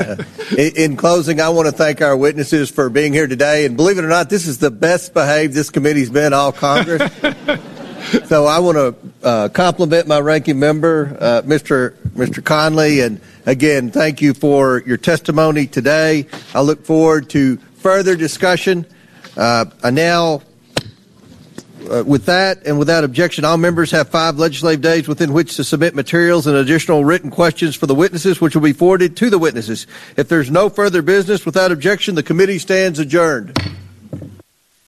In closing, I want to thank our witnesses for being here today, and believe it or not, this is the best behaved this committee's been all Congress. So I want to compliment my ranking member, Mr. Conley, and again, thank you for your testimony today. I look forward to further discussion. I now, with that and without objection, all members have 5 legislative days within which to submit materials and additional written questions for the witnesses, which will be forwarded to the witnesses. If there's no further business, without objection, the committee stands adjourned.